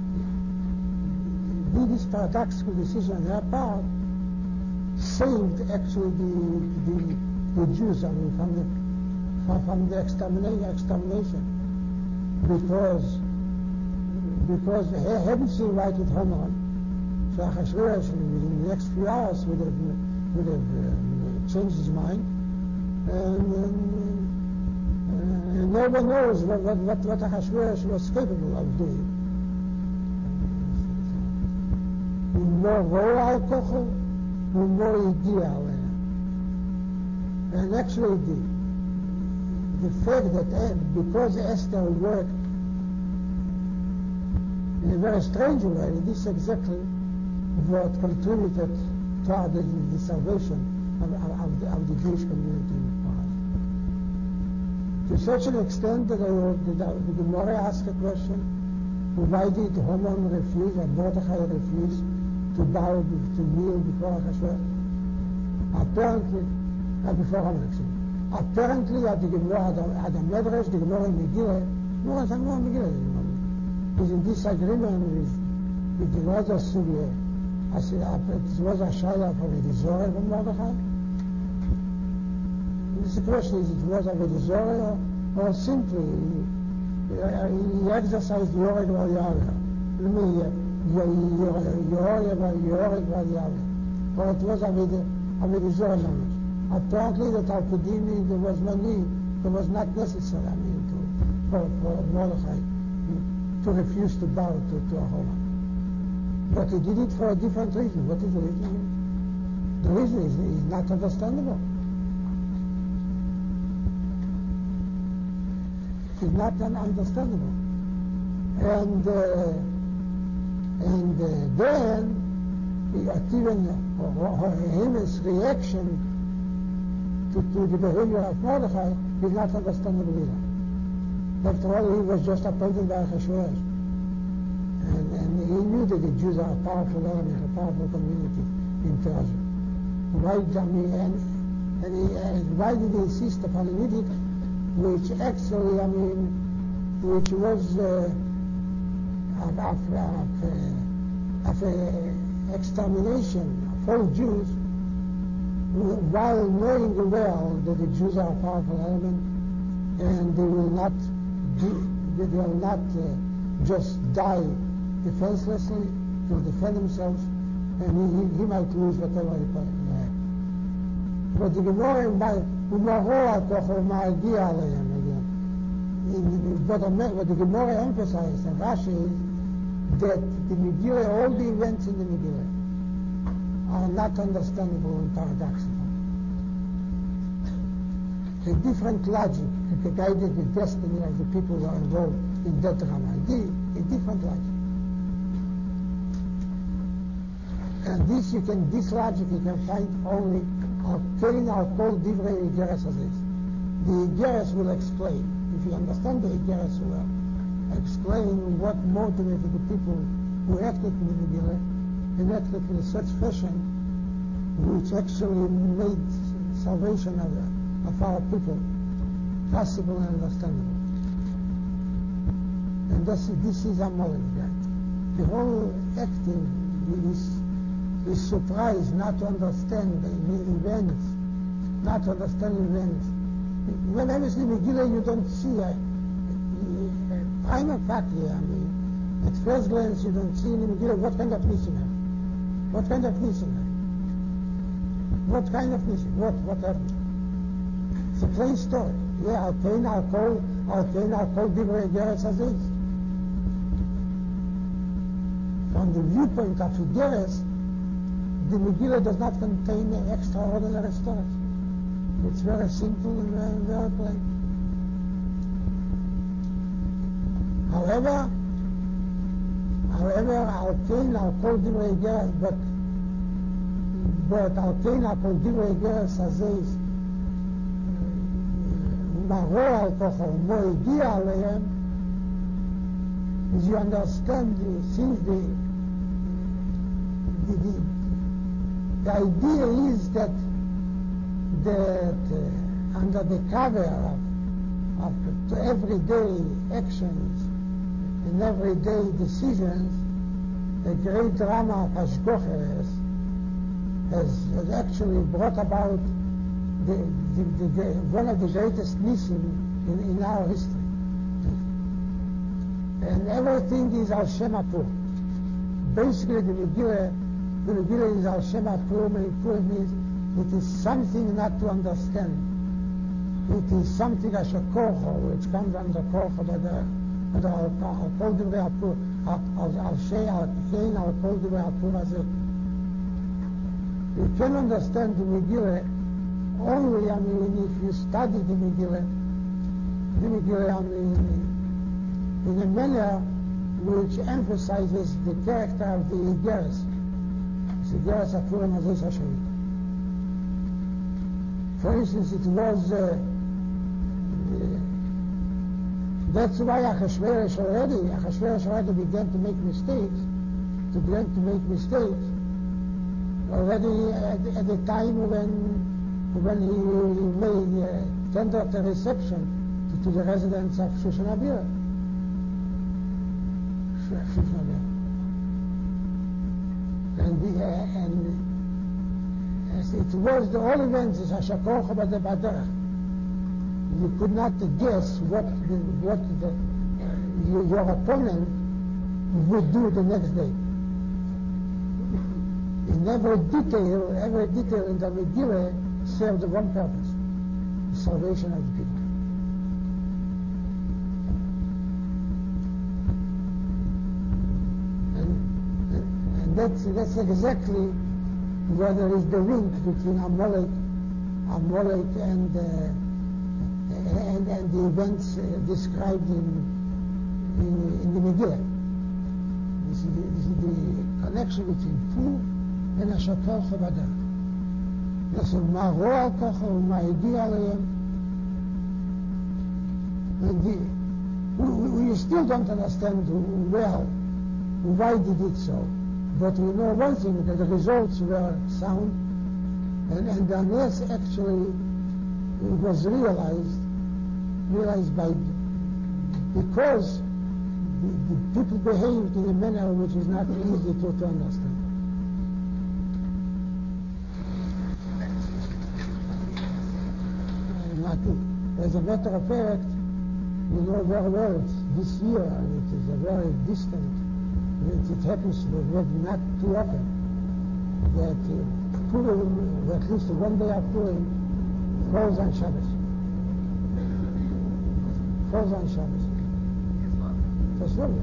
Did this paradoxical decision on her part saved actually the the, the Jews, I mean, from the from, from the extermination, extermination because because hadn't she invited Haman, so Achashverosh in the next few hours would have would have uh, changed his mind, and, and, and no one knows what what what, what Achashverosh was capable of doing. More raw alcohol, more ideal. And actually the, the fact that because Esther worked in a very strange way, this is exactly what contributed toward the, the salvation of, of, the, of the Jewish community in the past. To such an extent that, I, that I, the Gemara asked a question, why did Haman refuse or Mordechai refuse to bow, to kneel before Achashverosh? Apparently, uh, before Haman, actually. Apparently, at the Gemara, at the Medrash, the Gemara in Megillah, no one's Gemara in Megillah, is in disagreement with, with the other Sugya. I said, it was a Shaila for the Zohar of Mordechai. The question is, it was a Zohar or, or simply he, he exercised Yoreg or Yahweh. Let me hear. Or it was a Zohar knowledge. Apparently the Talmudini, there was no need, it was not necessary, I mean, to, for, for Mordechai to refuse to bow to, to a Haman. But he did it for a different reason. What is the reason? The reason is, is not understandable. It's not understandable. And uh, And uh, then, even his reaction to, to the behavior of Mordechai is not understandable either. After all, he was just appointed by Achashverosh. And, and he knew that the Jews are a powerful element, a powerful community in Persia. Why, I mean, and, and, he, and why did he insist upon an edict which actually, I mean, which was uh, of, of, of, uh, of uh, extermination of all Jews, while knowing well that the Jews are a powerful element and they will not be, they will not uh, just die defenselessly to defend themselves, and he, he might lose whatever he had. But the Gemara But what the Gemara emphasized, and Rashi, is that the Megillah, all the events in the Megillah, are not understandable and paradoxical. A different logic that guided the destiny of the people who are involved in that drama. A different logic. And this you can, this logic you can find only Al-Kain Al-Kol Divrei Igeres Hazes. The Igeres will explain. If you understand the Igeres well, explain what motivated the people who acted in the Megillah and acted in such fashion which actually made salvation of, of our people possible and understandable. And this, this is a knowledge guide. The whole acting is, is surprised not to understand the events, not to understand events. When obviously Megillah you don't see a, a prima facie, I mean, at first glance you don't see in the Megillah what kind of mission. What kind of mission? What kind of mission? What what happened? It's a plain story. Yeah, Al-Kain, Al-Kol, Al-Kain, Al-Kol, Divrei Igeres Hazes. From the viewpoint of Igeres, the Megillah does not contain extraordinary stories. It's very simple and very, very plain. However, however, Al-Kain, Al-Kol, Divrei Igeres, but but Al-Kain, Al-Kol, Divrei Igeres Hazes מראה על כוחו, מה הגיע עליהם, is you understand, since the, the, the, the idea is that, that uh, under the cover of, of everyday actions and everyday decisions, the great drama of Hashgocha has, has, has actually brought about the, the, the, the, one of the greatest nisim in, in our history. And everything is Al Shem HaPur. Basically, the Megillah, the Megillah is Al Shem HaPur, and Pur means it is something not to understand. It is something Asher Korcho, which comes under Korcho, by the Al Kol Divrei HaPur, Al Shei, Al Kein, Al Kol Divrei HaPur Hazeh. You can understand the Megillah only, I mean, if you study the Megillah, the Megillah, I mean, in a manner which emphasizes the character of the Igeres. The Igeres of Purim Hazeh Hashem. For instance, it was, uh, uh, that's why Achashverosh already, Achashverosh already began to make mistakes, to began to make mistakes, already at, at the time when, when he, he made, uh, tendered a reception to, to the residents of Shushan Abirah. And, the, uh, and as it was the all events is Hashakoch B'De B'Derech. You could not guess what the, what the, your, your opponent would do the next day. In every detail, every detail in the Megillah served one purpose: the salvation of the people. That's, that's exactly where there is the link between Amalek, Amalek and, uh, and, and the events uh, described in, in, in the Megillah. This is, this is the connection between Pur and Asher Korcho B'Derech. Yes, מה רואה על כוחו ומה הגיע עליהם. We, we still don't understand well why did it so. But we know one thing, that the results were sound, and, and unless actually it was realized, realized by, because the, the people behaved in a manner which is not easy to, to understand. As a matter of fact, you know very well, this year, and it is a very distant, It, it happens not too often that uh, Purim, at least one day of Purim, falls on Shabbos. Falls on Shabbos. That's right.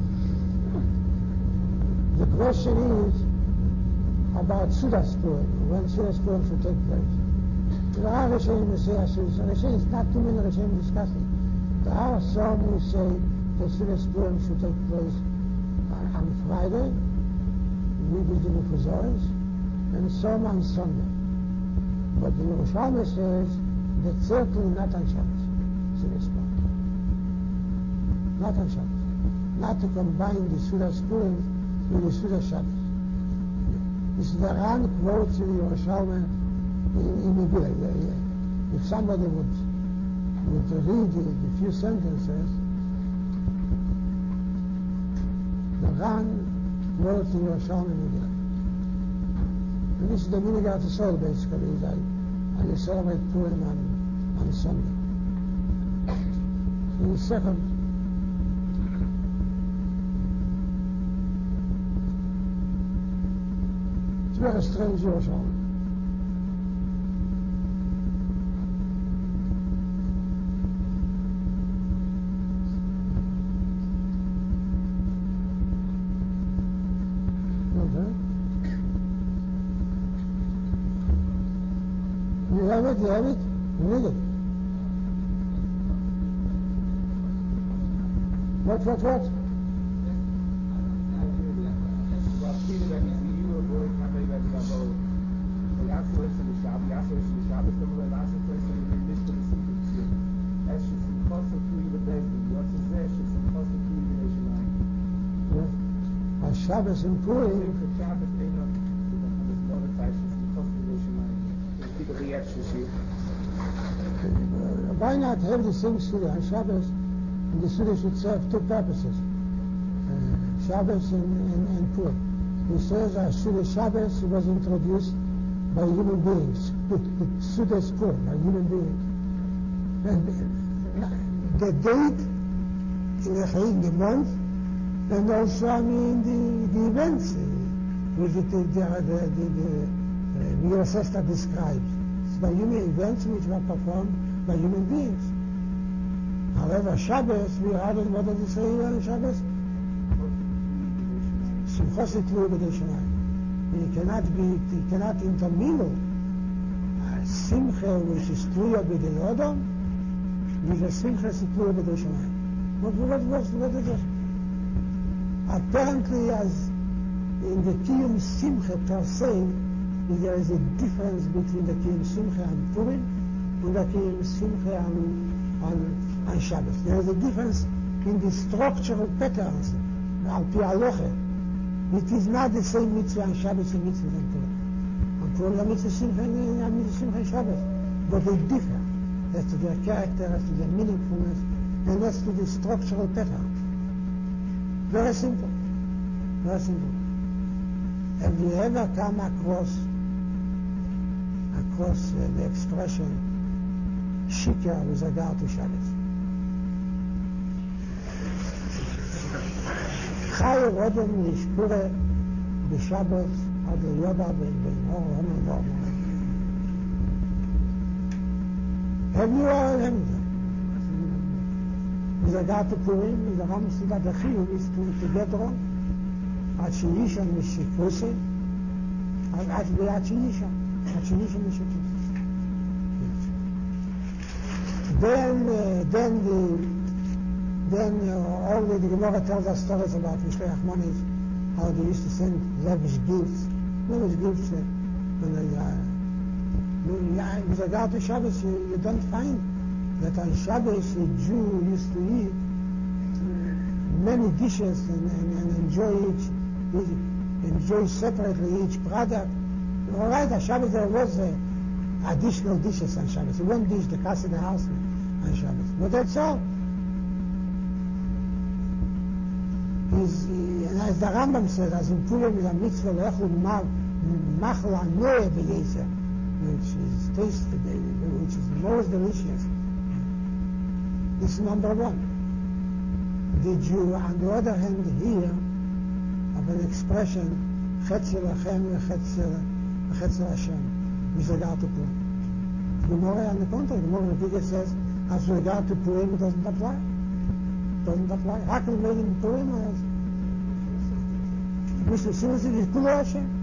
The question is about Sudas Purim, when Sudas Purim should take place. There are Rishonim who say, Rishonim, not too many Rishonim discussing. There are some who say that Sudas Purim should take place on Friday, we begin the Fuzoros, and some on Sunday. But the Yerushalmi says that certainly not on Shabbos, not on Shabbos. Not to combine the Sudas Purim with the Sudas Shabbos. This is the Ran quotes in the Yerushalmi in, in Megillah. If somebody would, would read the, the few sentences, the Ran quotes in Yerushalmi Megillah. And this is the meaning of the soul, basically, is I, I celebrate Purim on, on Sunday. So the second, it's very strange Yerushalmi. You have it, you have it, you read it. What, what, what? Yes. Yes. על Shabbos and Purim. Why not have the same Suda on Shabbos? And the Suda should serve two purposes, uh, Shabbos and, and, and Purim. He says that Suda Shabbos was introduced by human beings. Suda is Purim, by human beings. And the date, in the, in the month, and also, I mean, the, the events, uh, which the, the, the, the, the uh, Sesta describes. It's by human events which were performed by human beings. However, Shabbos, we had in what does it say here on Shabbos? Simchos Yitlu B'dei Shemayim. You cannot be, you cannot intermingle a Simcha which is Tluya B'dei Odom with a Simcha Yitlu B'dei Shemayim. What, what, what, what is it? Apparently, as in the Kiyum Simcha per se, there is a difference between the Kiyum Simcha and Purim and the Kiyum Simcha and, on, on Shabbos. There is a difference in the structural patterns, Al Pi Halacha. It is not the same mitzvah on Shabbos and mitzvah on Purim. On Purim, the mitzvah Simcha and the mitzvah Simcha on Shabbos. But they differ as to their character, as to their meaningfulness, and as to the structural pattern. Very simple. Very simple. Have you ever come across across uh, the expression shikar with regard to Shabbos? Chai rodem nishkure b'Shabbos ad yoda ben-hor homen v'omor. Have you ever heard that? With regard to Purim, the Rambam said that the chiyuv is to, to get wrong. Ad sheyishon mishikuse, ad ve'ad sheyishon, ad sheyishon mishikuse. Then, uh, then the, then uh, all the, the Gemara tells us stories about Mishloach Manos, how they used to send lavish gifts, lavish gifts. Uh, when they, uh, with regard to Shabbos, you, you don't find that on Shabbos a Jew used to eat many dishes and, and, and enjoy each, enjoy separately each product. All right, on Shabbos there was uh, additional dishes on Shabbos. One dish, the casa in the house on Shabbos. But that's all. Is, and as the Rambam says, as in Purim is a mitzvah le'echul machla noeh b'yeser, which is tasted, which is most delicious. This is number one. The Jew, on the other hand, here, of an expression, Chetzel Lachem, Chetzel Hashem, with regard to Purim. The Gemara, on the contrary, the Gemara Repeated says, as regard to Purim, it doesn't apply. It doesn't apply. How can we make it in Purim? Mister Simon is Kula Hashem.